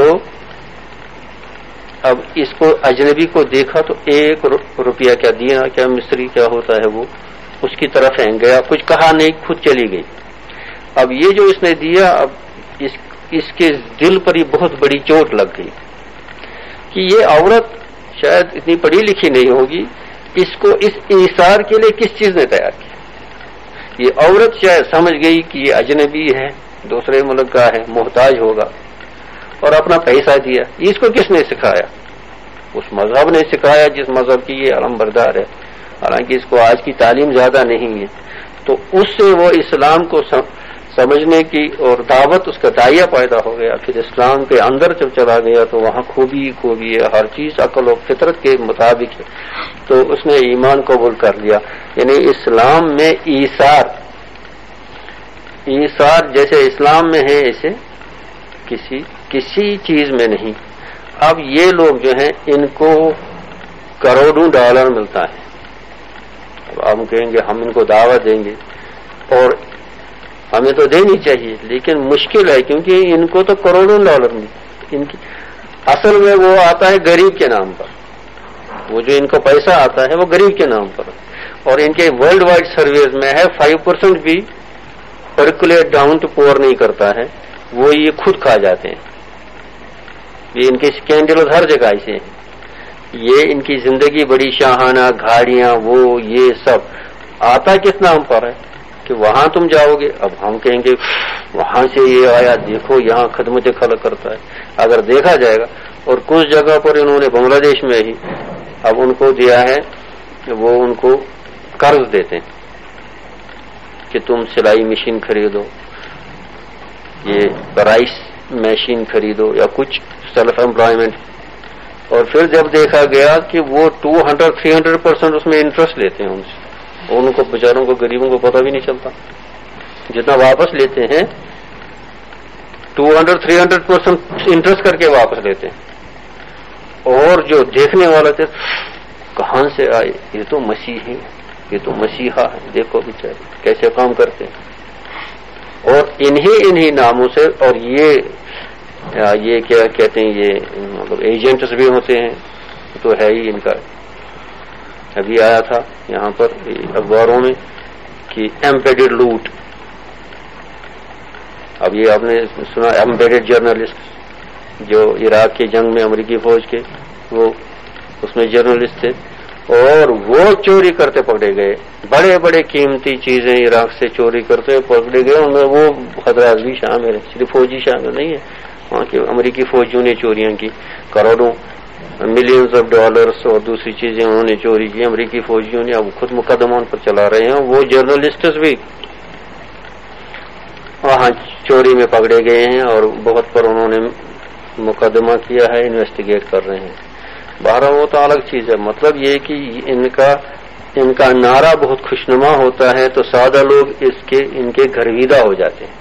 اب اس کو اجنبی کو دیکھا تو ایک روپیہ کیا دیا، کیا مصری کیا ہوتا ہے وہ اس کی طرف پھینک گیا، کچھ کہا نہیں، خود چلی گئی. اب یہ جو اس نے دیا، اب اس اس کے دل پر یہ بہت بڑی چوٹ لگ گئی کہ یہ عورت شاید اتنی پڑھی لکھی نہیں ہوگی، اس کو اس ایثار کے لیے کس چیز نے تیار کیا. یہ عورت شاید سمجھ گئی کہ یہ اجنبی ہے، دوسرے ملک کا ہے، محتاج ہوگا، اور اپنا پیسہ دیا. اس کو کس نے سکھایا؟ اس مذہب نے سکھایا جس مذہب کی یہ علمبردار ہے، حالانکہ اس کو آج کی تعلیم زیادہ نہیں ہے. تو اس سے وہ اسلام کو سمجھنے کی اور دعوت اس کا داعیہ پیدا ہو گیا. پھر اسلام کے اندر جب چلا گیا تو وہاں خوبی خوبی ہے، ہر چیز عقل و فطرت کے مطابق ہے، تو اس نے ایمان قبول کر لیا. یعنی اسلام میں ایثار ایثار جیسے اسلام میں ہے ایسے کسی کسی چیز میں نہیں. اب یہ لوگ جو ہیں ان کو کروڑوں ڈالر ملتا ہے. اب ہم کہیں گے ہم ان کو دعوت دیں گے، اور ہمیں تو دینی چاہیے، لیکن مشکل ہے کیونکہ ان کو تو کروڑوں ڈالر ملتے. ان کی اصل میں وہ آتا ہے غریب کے نام پر، وہ جو ان کو پیسہ آتا ہے وہ غریب کے نام پر، اور ان کے ورلڈ وائڈ سرویز میں ہے فائیو پرسینٹ بھی پرکولیٹ ڈاؤن ٹو پور نہیں کرتا ہے، وہ یہ خود کھا جاتے ہیں. یہ ان کے اسکینڈل ہر جگہ سے ہیں. یہ ان کی زندگی بڑی شاہانہ، گاڑیاں، وہ یہ سب آتا کس نام پر ہے کہ وہاں تم جاؤ گے. اب ہم کہیں گے وہاں سے یہ آیا، دیکھو یہاں خدمت خلق کرتا ہے. اگر دیکھا جائے گا، اور کچھ جگہ پر انہوں نے بنگلہ دیش میں ہی اب ان کو دیا ہے کہ وہ ان کو قرض دیتے ہیں کہ تم سلائی مشین خریدو، یہ رائس مشین خریدو، یا کچھ سیلف امپلائمنٹ. اور پھر جب دیکھا گیا کہ وہ two hundred three hundred percent اس میں انٹرسٹ لیتے ہیں ان سے، ان کو بیچاروں کو غریبوں کو پتہ بھی نہیں چلتا جتنا واپس لیتے ہیں. Two hundred three hundred percent interest کر کے واپس لیتے ہیں. اور جو دیکھنے والا تھے کہاں سے آئے، یہ تو مسیح ہے، یہ تو مسیحا ہے، دیکھو بیچارے کیسے کام کرتے ہیں. اور انہی انہی ناموں سے، اور یہ یہ کیا کہتے ہیں، یہ مطلب ایجنٹس بھی ہوتے ہیں، تو ہے ہی ان کا. ابھی آیا تھا یہاں پر اخباروں میں کہ ایمبیڈڈ لوٹ. اب یہ آپ نے سنا ایمبیڈڈ جرنلسٹ جو عراق کی جنگ میں امریکی فوج کے وہ اس میں جرنلسٹ تھے، اور وہ چوری کرتے پکڑے گئے. بڑے بڑے قیمتی چیزیں عراق سے چوری کرتے پکڑے گئے. ان میں وہ حضرات بھی شامل ہیں، صرف فوجی شامل نہیں ہے، وہاں کے امریکی فوجیوں نے چوریاں کی، کروڑوں ملینز آف ڈالرس اور دوسری چیزیں انہوں نے چوری کی. امریکی فوجیوں نے اب خود مقدمہ ان پر چلا رہے ہیں. وہ جرنلسٹس بھی وہاں چوری میں پکڑے گئے ہیں اور بہت پر انہوں نے مقدمہ کیا ہے, انویسٹیگیٹ کر رہے ہیں. بہرحال وہ تو الگ چیز ہے. مطلب یہ کہ ان کا ان کا نعرہ بہت خوشنما ہوتا ہے تو سادہ لوگ اس کے ان کے گھرویدہ ہو جاتے ہیں.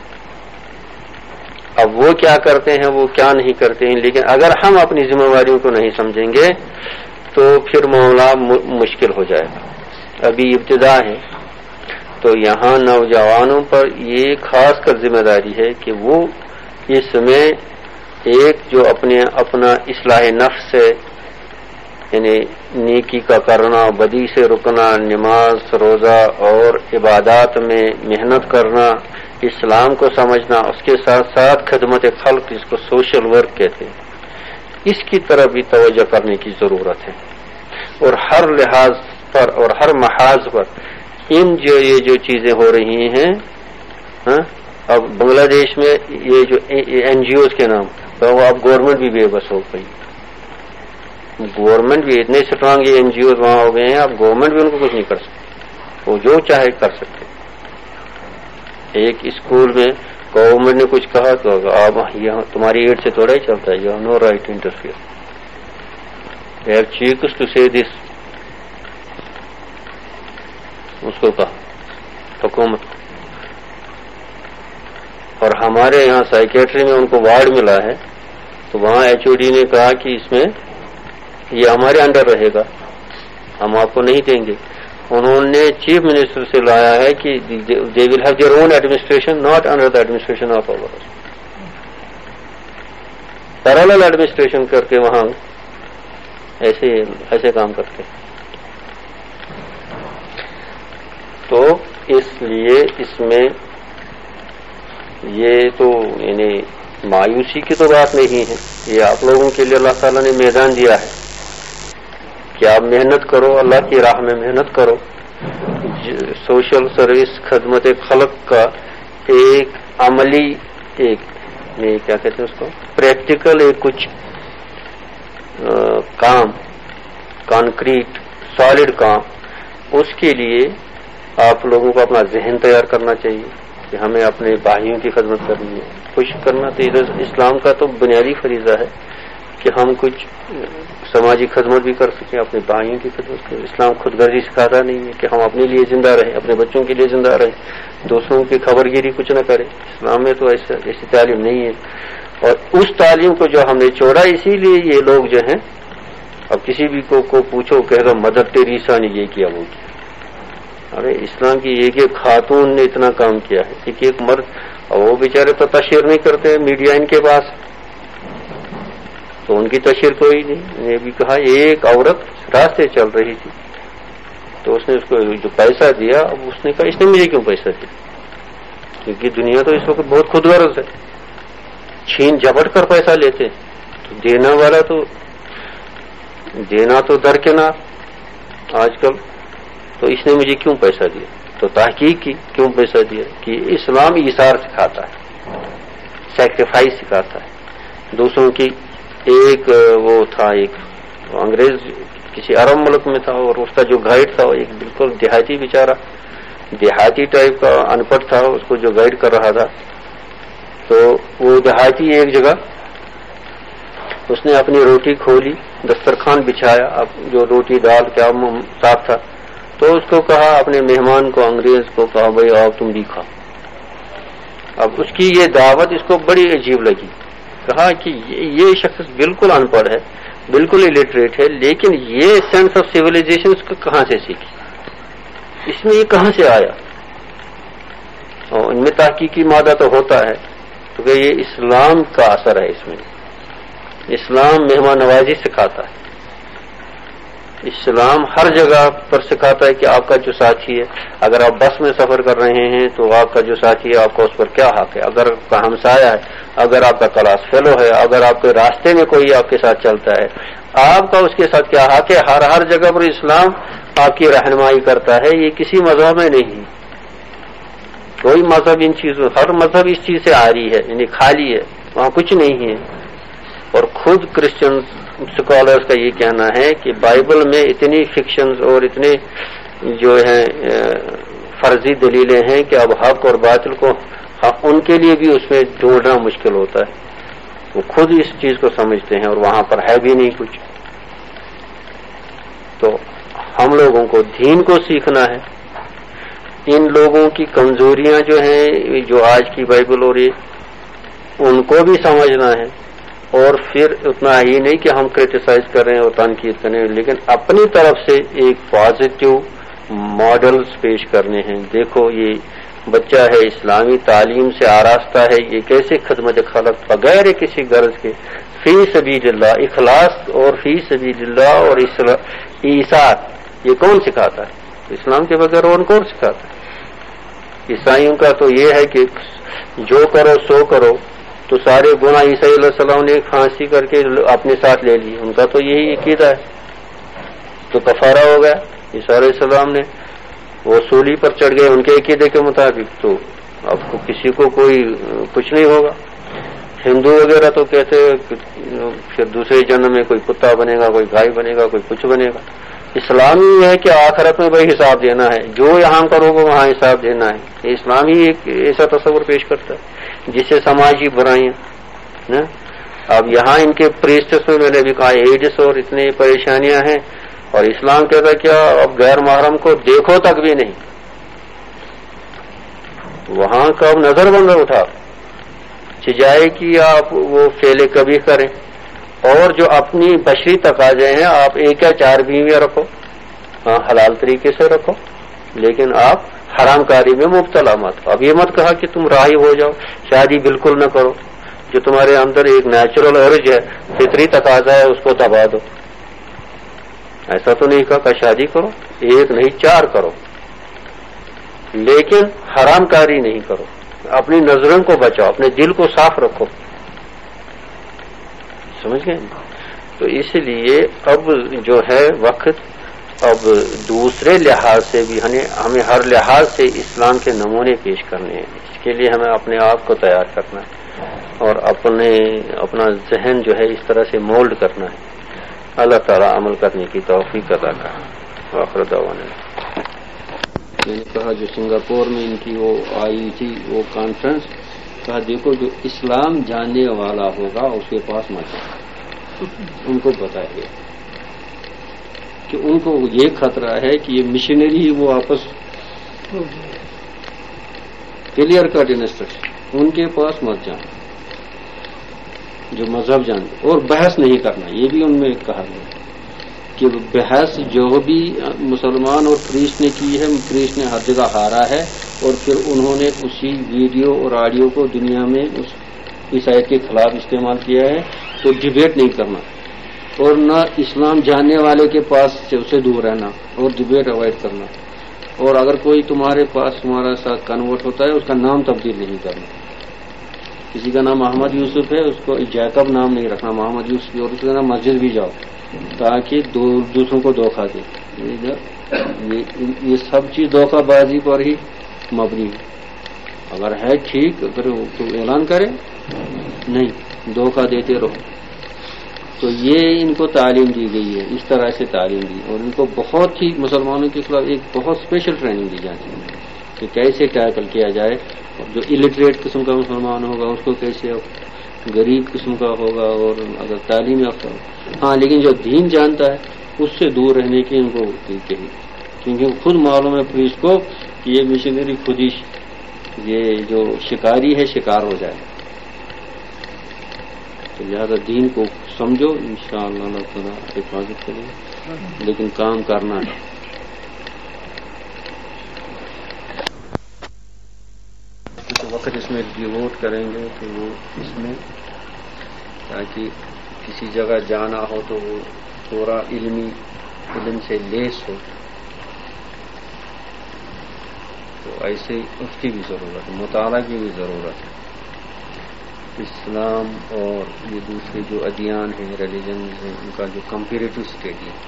اب وہ کیا کرتے ہیں وہ کیا نہیں کرتے ہیں, لیکن اگر ہم اپنی ذمہ داریوں کو نہیں سمجھیں گے تو پھر معاملہ مشکل ہو جائے گا. ابھی ابتدا ہے تو یہاں نوجوانوں پر یہ خاص کر ذمہ داری ہے کہ وہ اس میں ایک جو اپنے اپنا اصلاح نفس ہے, یعنی نیکی کا کرنا, بدی سے رکنا, نماز روزہ اور عبادات میں محنت کرنا, اسلام کو سمجھنا, اس کے ساتھ ساتھ خدمت خلق جس کو سوشل ورک کہتے ہیں, اس کی طرف بھی توجہ کرنے کی ضرورت ہے. اور ہر لحاظ پر اور ہر محاذ پر ان جو یہ جو چیزیں ہو رہی ہیں, ہاں اب بنگلہ دیش میں یہ جو این جی اوز کے نام تو اب گورنمنٹ بھی بے بس ہو گئی. گورنمنٹ بھی اتنے اسٹرانگ یہ این جی اوز وہاں ہو گئے ہیں, اب گورنمنٹ بھی ان کو کچھ نہیں کر سکتے, وہ جو چاہے کر سکتے. ایک اسکول میں گورنمنٹ نے کچھ کہا تو آپ یہاں تمہاری ایڈ سے تھوڑا ہی چلتا ہے, you have no right to interfere, you have checks to say this. اس کو کہا حکومت کو. اور ہمارے یہاں سائیکیٹری میں ان کو وارڈ ملا ہے تو وہاں ایچ او ڈی نے کہا کہ اس میں یہ ہمارے انڈر رہے گا, ہم آپ کو نہیں دیں گے. انہوں نے چیف منسٹر سے لایا ہے کہ they will have their own administration not under the administration of ours, parallel administration کر کے وہاں ایسے ایسے کام کرتے. تو اس لیے اس میں یہ تو یعنی مایوسی کی تو بات نہیں ہے, یہ آپ لوگوں کے لیے اللہ تعالیٰ نے میدان دیا ہے کہ آپ محنت کرو, اللہ کی راہ میں محنت کرو. سوشل سروس خدمت خلق کا ایک عملی ایک یہ کیا کہتے ہیں اس کو پریکٹیکل ایک کچھ آ, کام کانکریٹ سالڈ کام, اس کے لیے آپ لوگوں کو اپنا ذہن تیار کرنا چاہیے کہ ہمیں اپنے بھائیوں کی خدمت کرنی ہے. خوش کرنا تو اسلام کا تو بنیادی فریضہ ہے کہ ہم کچھ سماجی خدمت بھی کر سکیں, اپنے بھائیوں کی خدمت کریں. اسلام خود غرضی سکھاتا نہیں ہے کہ ہم اپنے لیے زندہ رہیں, اپنے بچوں کے لیے زندہ رہیں, دوسروں کی خبر گیری کچھ نہ کریں. اسلام میں تو ایسا ایسی تعلیم نہیں ہے. اور اس تعلیم کو جو ہم نے چھوڑا, اسی لیے یہ لوگ جو ہیں اب کسی بھی کو, کو پوچھو کہے گا مدر ٹیریسا نے یہ کیا وہ کیا. ارے اسلام کی ایک ایک خاتون نے اتنا کام کیا ہے, ایک ایک مرد, اور وہ بیچارے تو تشہیر نہیں کرتے, میڈیا ان کے پاس تو ان کی تشہیر کوئی نہیں. یہ بھی کہا ایک عورت راستے چل رہی تھی تو اس نے اس کو جو پیسہ دیا, اب اس نے کہا اس نے مجھے کیوں پیسہ دیا, کیونکہ دنیا تو اس وقت بہت خود غرض ہے, چھین جھپٹ کر پیسہ لیتے, تو دینا والا تو دینا تو درکنار آج کل. تو اس نے مجھے کیوں پیسہ دیا, تو تحقیق کی کیوں پیسہ دیا کہ اسلام ایثار سکھاتا ہے, سیکریفائس سکھاتا ہے دوسروں کی. ایک وہ تھا ایک انگریز کسی عرب ملک میں تھا, اور اس کا جو گائیڈ تھا وہ ایک بالکل دیہاتی بیچارہ, دیہاتی ٹائپ کا ان پڑھ تھا, اس کو جو گائیڈ کر رہا تھا تو وہ دیہاتی ایک جگہ اس نے اپنی روٹی کھولی, دسترخوان بچھایا, اب جو روٹی دال کیا صاف تھا, تو اس کو کہا اپنے مہمان کو, انگریز کو کہا بھائی آؤ تم بھی کھاؤ. اب اس کی یہ دعوت اس کو بڑی عجیب لگی, کہا کہ یہ شخص بالکل ان پڑھ ہے, بالکل الٹریٹ ہے, لیکن یہ سینس آف سیولائزیشن اس کو کہاں سے سیکھی, اس میں یہ کہاں سے آیا. اور ان میں تحقیقی مادہ تو ہوتا ہے, تو کہ یہ اسلام کا اثر ہے. اس میں اسلام مہمان نوازی سکھاتا ہے, اسلام ہر جگہ پر سکھاتا ہے کہ آپ کا جو ساتھی ہے, اگر آپ بس میں سفر کر رہے ہیں تو آپ کا جو ساتھی ہے آپ کا اس پر کیا حق ہے, اگر آپ کا ہمسایہ ہے, اگر آپ کا کلاس فیلو ہے, اگر آپ کے راستے میں کوئی آپ کے ساتھ چلتا ہے, آپ کا اس کے ساتھ کیا حق ہے. ہر ہر جگہ پر اسلام آپ کی رہنمائی کرتا ہے. یہ کسی مذہب میں نہیں, کوئی مذہب ان چیزوں, ہر مذہب اس چیز سے عاری ہے, یعنی خالی ہے, وہاں کچھ نہیں ہے. اور خود کرسچن اسکالرس کا یہ کہنا ہے کہ بائبل میں اتنی فکشنز اور اتنے جو ہیں فرضی دلیلیں ہیں کہ اب حق اور باطل کو ان کے لیے بھی اس میں ڈھونڈنا مشکل ہوتا ہے. وہ خود اس چیز کو سمجھتے ہیں اور وہاں پر ہے بھی نہیں کچھ. تو ہم لوگوں کو دین کو سیکھنا ہے. ان لوگوں کی کمزوریاں جو ہیں جو آج کی بائبل ہو رہی ہے ان کو بھی سمجھنا ہے. اور پھر اتنا ہی نہیں کہ ہم کرٹیسائز کر رہے ہیں اور تنقید کریں لیکن اپنی طرف سے ایک پازیٹو ماڈلز پیش کرنے ہیں. دیکھو یہ بچہ ہے اسلامی تعلیم سے آراستہ ہے, یہ کیسے خدمت خلق بغیر کسی غرض کے فی سبیل اللہ اخلاص اور فی سبیل اللہ اور ایثار یہ کون سکھاتا ہے؟ اسلام کے بغیر اور کون سکھاتا ہے؟ عیسائیوں کا تو یہ ہے کہ جو کرو سو کرو, تو سارے گناہ عیسیٰ علیہ السلام نے پھانسی کر کے اپنے ساتھ لے لی. ان کا تو یہی عقیدہ ہے, تو کفارہ ہو گیا. عیسیٰ علیہ السلام نے وہ سولی پر چڑھ گئے ان کے عقیدے کے مطابق, تو اب کو کسی کو کوئی کچھ نہیں ہوگا. ہندو وغیرہ تو کہتے ہیں پھر دوسرے جنم میں کوئی کتا بنے گا, کوئی گائے بنے گا, کوئی کچھ بنے گا. اسلام ہی ہے کہ آخرت میں بھائی حساب دینا ہے, جو یہاں کرو گے وہاں حساب دینا ہے. اسلام ہی ایک ایسا تصور پیش کرتا ہے جس سے سماجی برائیاں. اب یہاں ان کے پریسٹس میں میں نے بھی کہا ایڈس اور اتنی پریشانیاں ہیں, اور اسلام کہتا ہے کیا اب غیر محرم کو دیکھو تک بھی نہیں. وہاں کا اب نظر بند اٹھا چجائے کہ آپ وہ فعل کبھی کریں, اور جو اپنی بشری تقاضے ہیں آپ ایک یا چار بیویاں رکھو, ہاں حلال طریقے سے رکھو, لیکن آپ حرام کاری میں مبتلا مت. اب یہ مت کہا کہ تم راہی ہو جاؤ, شادی بالکل نہ کرو. جو تمہارے اندر ایک نیچرل ارج ہے, فطری تقاضا ہے, اس کو دبا دو. ایسا تو نہیں کہا کہ شادی کرو, ایک نہیں چار کرو, لیکن حرام کاری نہیں کرو. اپنی نظروں کو بچاؤ, اپنے دل کو صاف رکھو. سمجھ گئے؟ تو اس لیے اب جو ہے وقت اب دوسرے لحاظ سے بھی ہمیں ہر لحاظ سے اسلام کے نمونے پیش کرنے ہیں. اس کے لیے ہمیں اپنے آپ کو تیار کرنا ہے اور اپنے اپنا ذہن جو ہے اس طرح سے مولڈ کرنا ہے. اللہ تعالیٰ عمل کرنے کی توفیق عطا کرے. آخر دعوانا. میں نے کہا جو سنگاپور میں ان کی وہ آئی تھی وہ کانفرنس, کہا دیکھو جو اسلام جاننے والا ہوگا اس کے پاس مت جاؤ. ان کو بتائیے کہ ان کو یہ خطرہ ہے کہ یہ مشنری وہ آپس کلیئر کٹ انسٹرکشن, ان کے پاس مت جانا جو مذہب جانتے, اور بحث نہیں کرنا. یہ بھی ان میں کہا گیا کہ بحث جو بھی مسلمان اور پریسٹ نے کی ہے, پریسٹ نے ہر جگہ ہارا ہے, اور پھر انہوں نے اسی ویڈیو اور آڈیو کو دنیا میں اس عیسائیت کے خلاف استعمال کیا ہے. تو ڈبیٹ نہیں کرنا, اور نہ اسلام جاننے والے کے پاس سے اسے دور رہنا, اور ڈبیٹ اوائڈ کرنا. اور اگر کوئی تمہارے پاس تمہارا ساتھ کنورٹ ہوتا ہے اس کا نام تبدیل نہیں کرنا. کسی کا نام محمد یوسف ہے, اس کو جیکب نام نہیں رکھنا, محمد یوسف, اور اس کا نام مسجد بھی جاؤ تاکہ دو دوسروں کو دھوکہ دے. یہ سب چیز دھوکہ بازی پر ہی مبنی ہے. اگر ہے ٹھیک اگر تو اعلان کرے, نہیں دھوکہ دیتے رہو. تو یہ ان کو تعلیم دی گئی ہے, اس طرح سے تعلیم دی, اور ان کو بہت ہی مسلمانوں کے خلاف ایک بہت اسپیشل ٹریننگ دی جاتی ہے کہ کیسے ٹیکل کیا جائے. جو الٹریٹ قسم کا مسلمان ہوگا اس کو کیسے, غریب قسم کا ہوگا, اور اگر تعلیم یافتہ ہو. ہاں لیکن جو دین جانتا ہے اس سے دور رہنے کی ان کو کہیں, کیونکہ خود معلوم ہے پولیس کو کہ یہ مشنری خود ہی یہ جو شکاری ہے شکار ہو جائے. تو لہٰذا دین کو سمجھو, انشاءاللہ اللہ تعالیٰ حفاظت کرے, لیکن کام کرنا ہے. کچھ وقت اس میں ڈیووٹ کریں گے تو وہ اس میں تاکہ کسی جگہ جانا ہو تو وہ پورا علمی علم سے لیس ہو. تو ایسے اس کی بھی ضرورت ہے, مطالعہ کی بھی ضرورت ہے. اسلام اور یہ دوسرے جو ادیان ہیں, ریلیجنز ہیں, ان کا جو کمپیریٹو اسٹڈی ہے.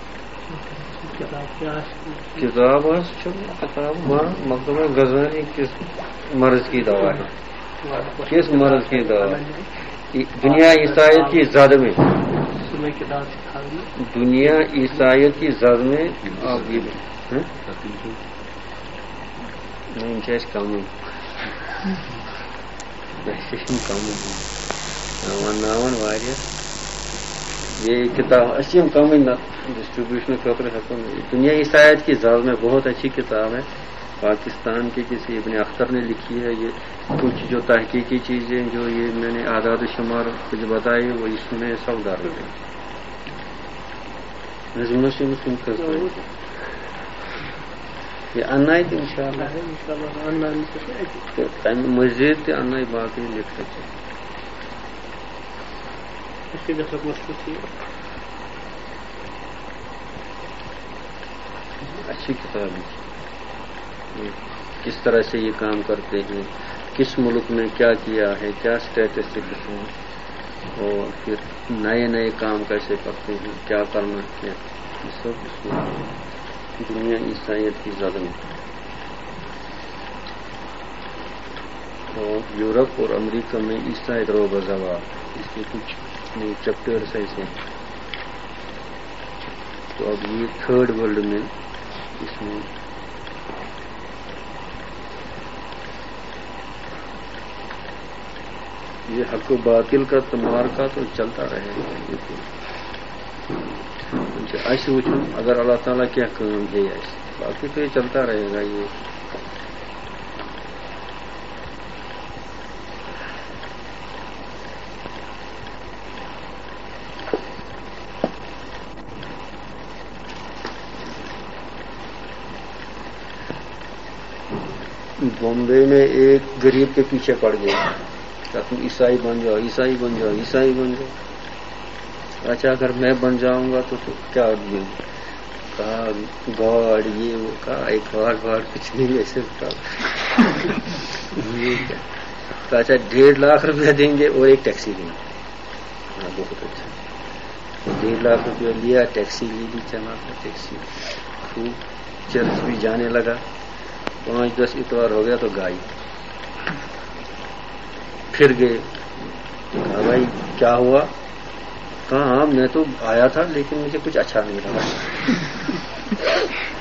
کتاب کتاب مکتبہ غزنوی کس مرض کی دوا ہے, کس مرض کی دوا ہے؟ دنیا عیسائیت کی زد میں میں کتاب سکھا دیں دنیا عیسائیت کی زد میں آپ یہ نہیں چیز کم کم ناون واریہ یہ کتاب اچھی ہم کم ڈسٹریبیوشن خطر ہے دنیا عیسائیت کی زد میں بہت اچھی کتاب ہے پاکستان کے کسی ابن اختر نے لکھی ہے. یہ کچھ جو تحقیقی چیزیں جو یہ میں نے اعداد و شمار کچھ بتائی وہ اس میں سب ڈال رہے ہیں. یہ انا ان شاء اللہ مزید انا باقی لکھ سکتے اچھی کتاب ہے. کس طرح سے یہ کام کرتے ہیں کس ملک میں کیا کیا ہے کیا اسٹیٹسٹکس ہیں اور پھر نئے نئے کام کیسے کرتے ہیں کیا کرنا کیا یہ سب اس میں دنیا عیسائیت کی زد میں. اور یورپ اور امریکہ میں عیسائی رو بزوا اس کے کچھ نئے چیپٹرس ایسے ہیں. تو اب یہ تھرڈ ورلڈ میں اس میں یہ حق و باطل کا تمہار کا تو چلتا رہے گا. ایسے وچھو اگر اللہ تعالیٰ کیا کام ہے ایسے باقی تو یہ چلتا رہے گا. یہ بامبے میں ایک غریب کے پیچھے پڑ گیا تم عیسائی بن جاؤ عیسائی بن جاؤ عیسائی بن جاؤ. اچھا اگر میں بن جاؤں گا تو کیا دوں کہا گاڈ یہ وہ کہا ایک بار بار کچھ نہیں ایسے بتا. اچھا ڈیڑھ لاکھ روپیہ دیں گے اور ایک ٹیکسی دیں گے. ہاں بہت اچھا. ڈیڑھ لاکھ روپیہ لیا ٹیکسی لی بھی چلا تھا ٹیکسی خوب چرچ بھی جانے لگا. پانچ دس اتوار ہو گیا تو گائی پھر گئے. کہا بھائی کیا ہوا کہا ہاں میں تو آیا تھا لیکن مجھے کچھ اچھا نہیں لگا.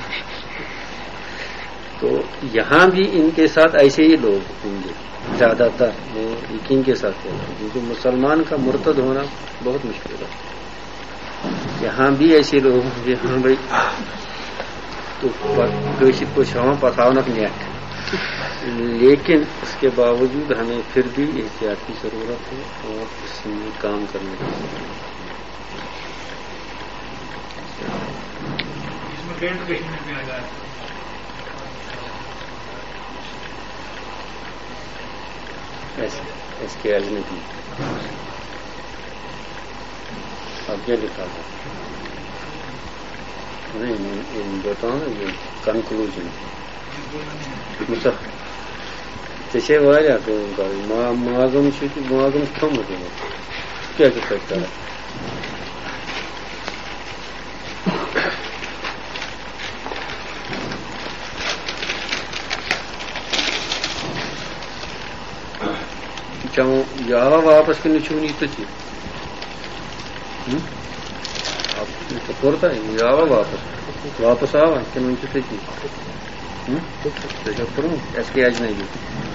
تو یہاں بھی ان کے ساتھ ایسے ہی لوگ ہوں گے زیادہ تر وہ یقین کے ساتھ ہوگا کیونکہ مسلمان کا مرتد ہونا بہت مشکل ہے. یہاں بھی ایسے لوگ ہوں گے ہاں بھائی تو کوشش پوچھاؤں پتاؤنک نیٹ لیکن اس کے باوجود ہمیں پھر بھی احتیاط کی ضرورت ہے اور اس میں کام کرنے کی ایس کے ایج نے کی. اب کیا لکھا تھا نہیں بتاؤں نا یہ کنکلوژن ٹھیک واریاہ کٲم کَرٕنۍ ماگم چھُ تہٕ ماگم چھُ تھوٚمُت یِمو کیٛاہ چھُ تَتہِ کران. چاہو یہ آوا واپس کِنہٕ چھُو نہٕ یہِ تٔتی کوٚر تۄہہِ یہِ آوا واپس واپس آوا کِنہٕ وۄنۍ چھُ تٔتی تۄہہِ چھو کوٚرمُت ایس کے اجنبی.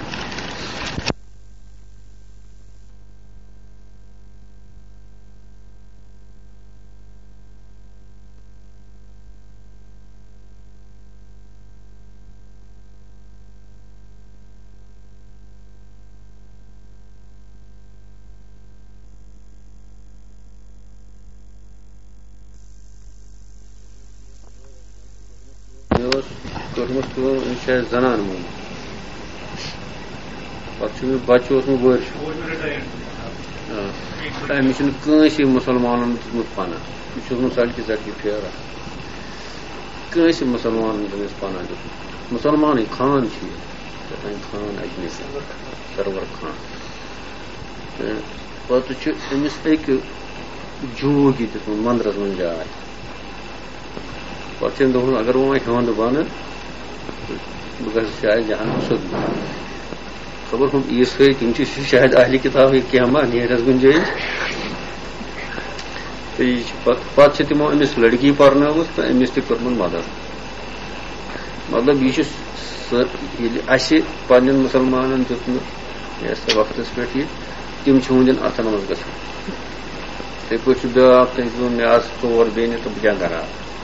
کوٚرمُت کٲم أمِس چھِ اَسہِ زنان موٚہنیو پَتہٕ چھُ مےٚ بَچہٕ اوسمُت ؤرۍ آ أمِس چھُنہٕ کٲنٛسہِ مُسلمانن دیُتمُت پناہ یہِ چھُ اوسمُت سڑکہِ سڑکہِ پھیران کٲنٛسہِ مُسلمانن چھُنہٕ أمِس پناہ دیُتمُت. مُسلمانٕے خان چھُ یہِ کیٛاہتانۍ خان اجمی سرور خان. تہٕ پَتہٕ چھُ أمِس أکۍ جوٗگ یہِ دیُتمُت منٛدرس منٛز جاے. پَتہٕ چھِ أمۍ دوٚپمُت اگر وۄنۍ ہیوٚنٛد بنہٕ بہٕ گژھٕ شاید جہان سیوٚد خبر ہُم عیسٲے تِم چھِ شاید اہلِ کِتابٕکۍ کینٛہہ ما نیرٮ۪س گُنجٲیِش تو یہ پتہ تمو امس لڑکی پرنوت تو امس تہ کورمت مدد مطلب یہ اس پنن مسلمانن دیت یس وقتس پہ یہ تم ہندین اتن مز گھان تھی پہ بیاا تھی دن مے آس ژور بیٚنہِ تو بہ کیا کرا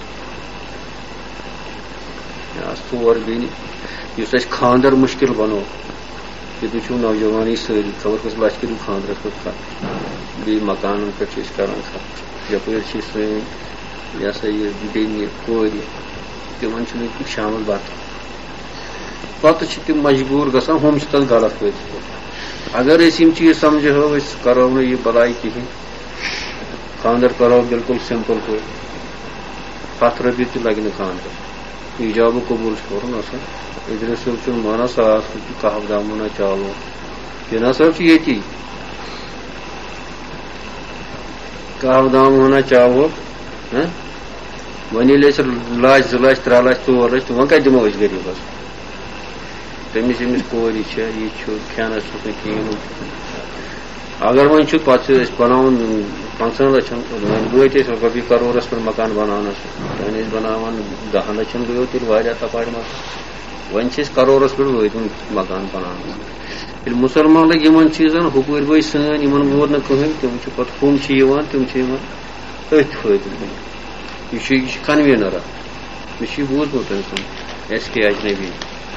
مے آس ژور بیٚنہِ اس اس خاندر مشکل بنو کہ تھی نوجوانی ساری خبر کس لچ کرو خاندرس پہ کت بی مکانن پہ کران کت یپر سن یہ سا یہ بیٚنہِ کورِ تمن شامس بتہ پتہ تم مجبور گژھان ہم تک غلط پہ اگر اس یم چیز سمجھو اس کرو نا یہ بلائی کہین خاندر کرو بالکل سمپل پہ ہاتھ رپیہ تہ لگہ نا خاندر ایجاب قبول کورن آسان ادرس صٲب چھُنہٕ مانان ساس رۄپیہِ کہو دامنا چالو یہ نسا چھُ ییٚتی کہو دامنا چاوو وۄنۍ ییٚلہِ أسۍ لچھ زٕ لچھ ترٛےٚ لچھ ژور لچھ وۄنۍ کتہِ دِمو أسۍ غریٖبس تٔمِس ییٚمِس کورِ چھےٚ یہِ چھُ کھٮ۪نس چھُس نہٕ کِہیٖنۍ اگر وۄنۍ چھُ پتہٕ چھِ أسۍ بناوان پانژن لچھن وۄنۍ وٲتۍ أسۍ رۄپیہِ کرورس پٮ۪ٹھ مکان بناونس وۄنۍ ٲسۍ بناوان دہن لچھن گٔیو تیٚلہِ واریاہ تپارِ منٛز وۄنۍ چھِ أسۍ کرورس پٮ۪ٹھ وٲتمٕتۍ مکان بناونس ییٚلہِ مُسلمان لٔگۍ یِمن چیٖزن ہُپٲرۍ بٲے سٲنۍ یِمن ووت نہٕ کٕہٕنۍ تِم چھِ پتہٕ ہُم چھِ یِوان تِم چھِ یِوان أتھۍ فٲیدٕ یہ یہ کنوینر مجھے بوزمت تم سن ایس کے اجنبی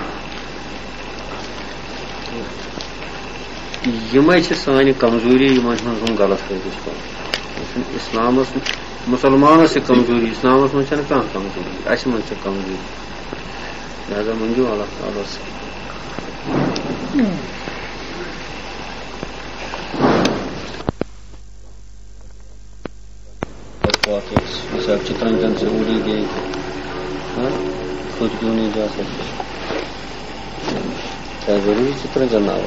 یمے سانہ کمزوری یمن ہم غلط فٲیدٕ اسلام مسلمانس سے کمزوری اسلامس من چھنہٕ کانٛہہ کمزوری اس من چھِ کمزوری لہذا منگو اللہ تعالیٰ سے مثال چترنجن سے اڑی گئی خود کیوں نہیں جا سکتے کیا ضروری چترنجن نہ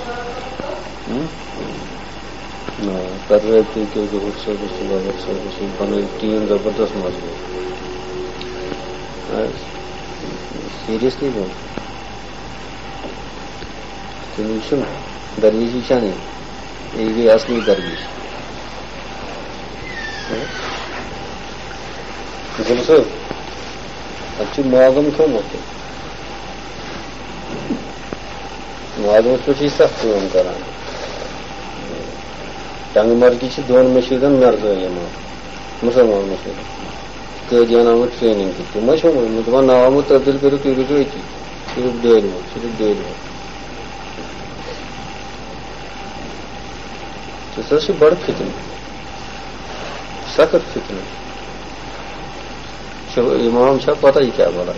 کر رہے تھے کہ بنے ٹیم زبردست مضبوط سیریسلی بول تم درویشی چھا نہیں یہ گئی اصلی درویش گل صٲب اتھ معاگم تھومت معاگمس پہ سخت کٲم کران ٹنگ مرگی دون مشیدن مرغٲے یِوان مسلمان مشید قٲدیان آمت ٹریننگ تہِ تِم ما چھِ دپان ناو آمُت تبدیل کٔرِو تُہۍ روٗزِو أتی صرف ڈٲلۍ وول صرف ڈٲلۍ وول سُہ چھِ بڑٕ فتنہٕ سخت فتنہٕ امام چھا پتہ یہ کیا بولا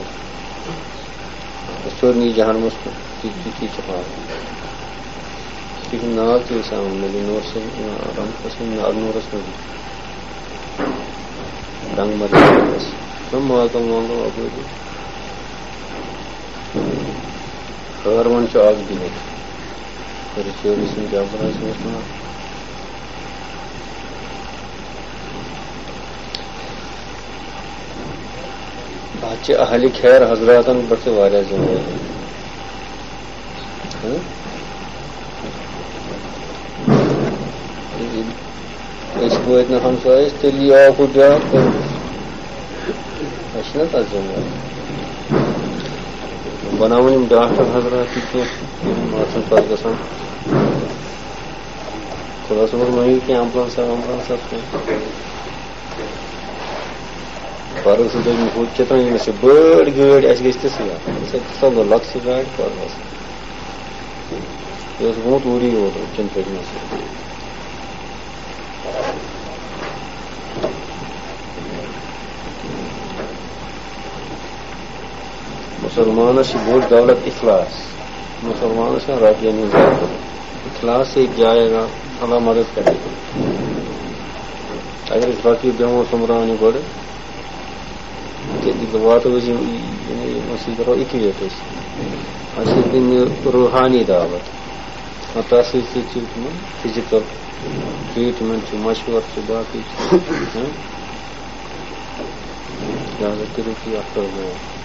چورنی جہنمس تھی چھ ناو تھی نبی نور صاحب نورس میں ڈنگ مرس ماتم وانگو اپر خیر ون اگ دن چوری سن کیا بنا سمجھنا بچہ اہل خیر حضراتن پہ واریاہ ذمہ اس وت نا ہمسایس تیل یہ آو ہُہ بیاکھ اَسہِ چھِنہ تتھ ذمہ بناوٕنۍ یِم ڈاکٹر حضرات تہِ کینٛہہ یِم آسان پتہٕ گژھان خدا صٲبس مٲنِو کینٛہہ ایمبولنسا ویمبولنسا کینٛہہ پرس ہُہ چتن ییٚمِس یہِ بٔڑ گٲڑۍ اَسہِ گژھِ تِژھٕے آسٕنۍ سۄ گوٚو لۄکچہِ گاڑِ پرواز یہِ اوس گوٚمُت اوٗری یوت چِنفٔٹۍ منٛز مسلمانس چھِ بوٚڑ دولت اخلاص مسلمانس چھِ رۄپین ہٕنٛز ضروٗرت اخلاص سے جائے گا اللہ مدد کرے گا اگر أسۍ رۄپیہِ بیٚہمو سوٚمبراونہِ گۄڈٕ واتو أسۍ یِم کرو اِکویٹ أسۍ اَسہِ چھِ دِنہِ روحانی دعوت تَتھ سۭتۍ سۭتۍ چھِ تِمن فِزِکل ٹریٖٹمینٹ چھُ مشور چھُ باقٕے چھُ لہٰذا کٔرِو تُہۍ اکھ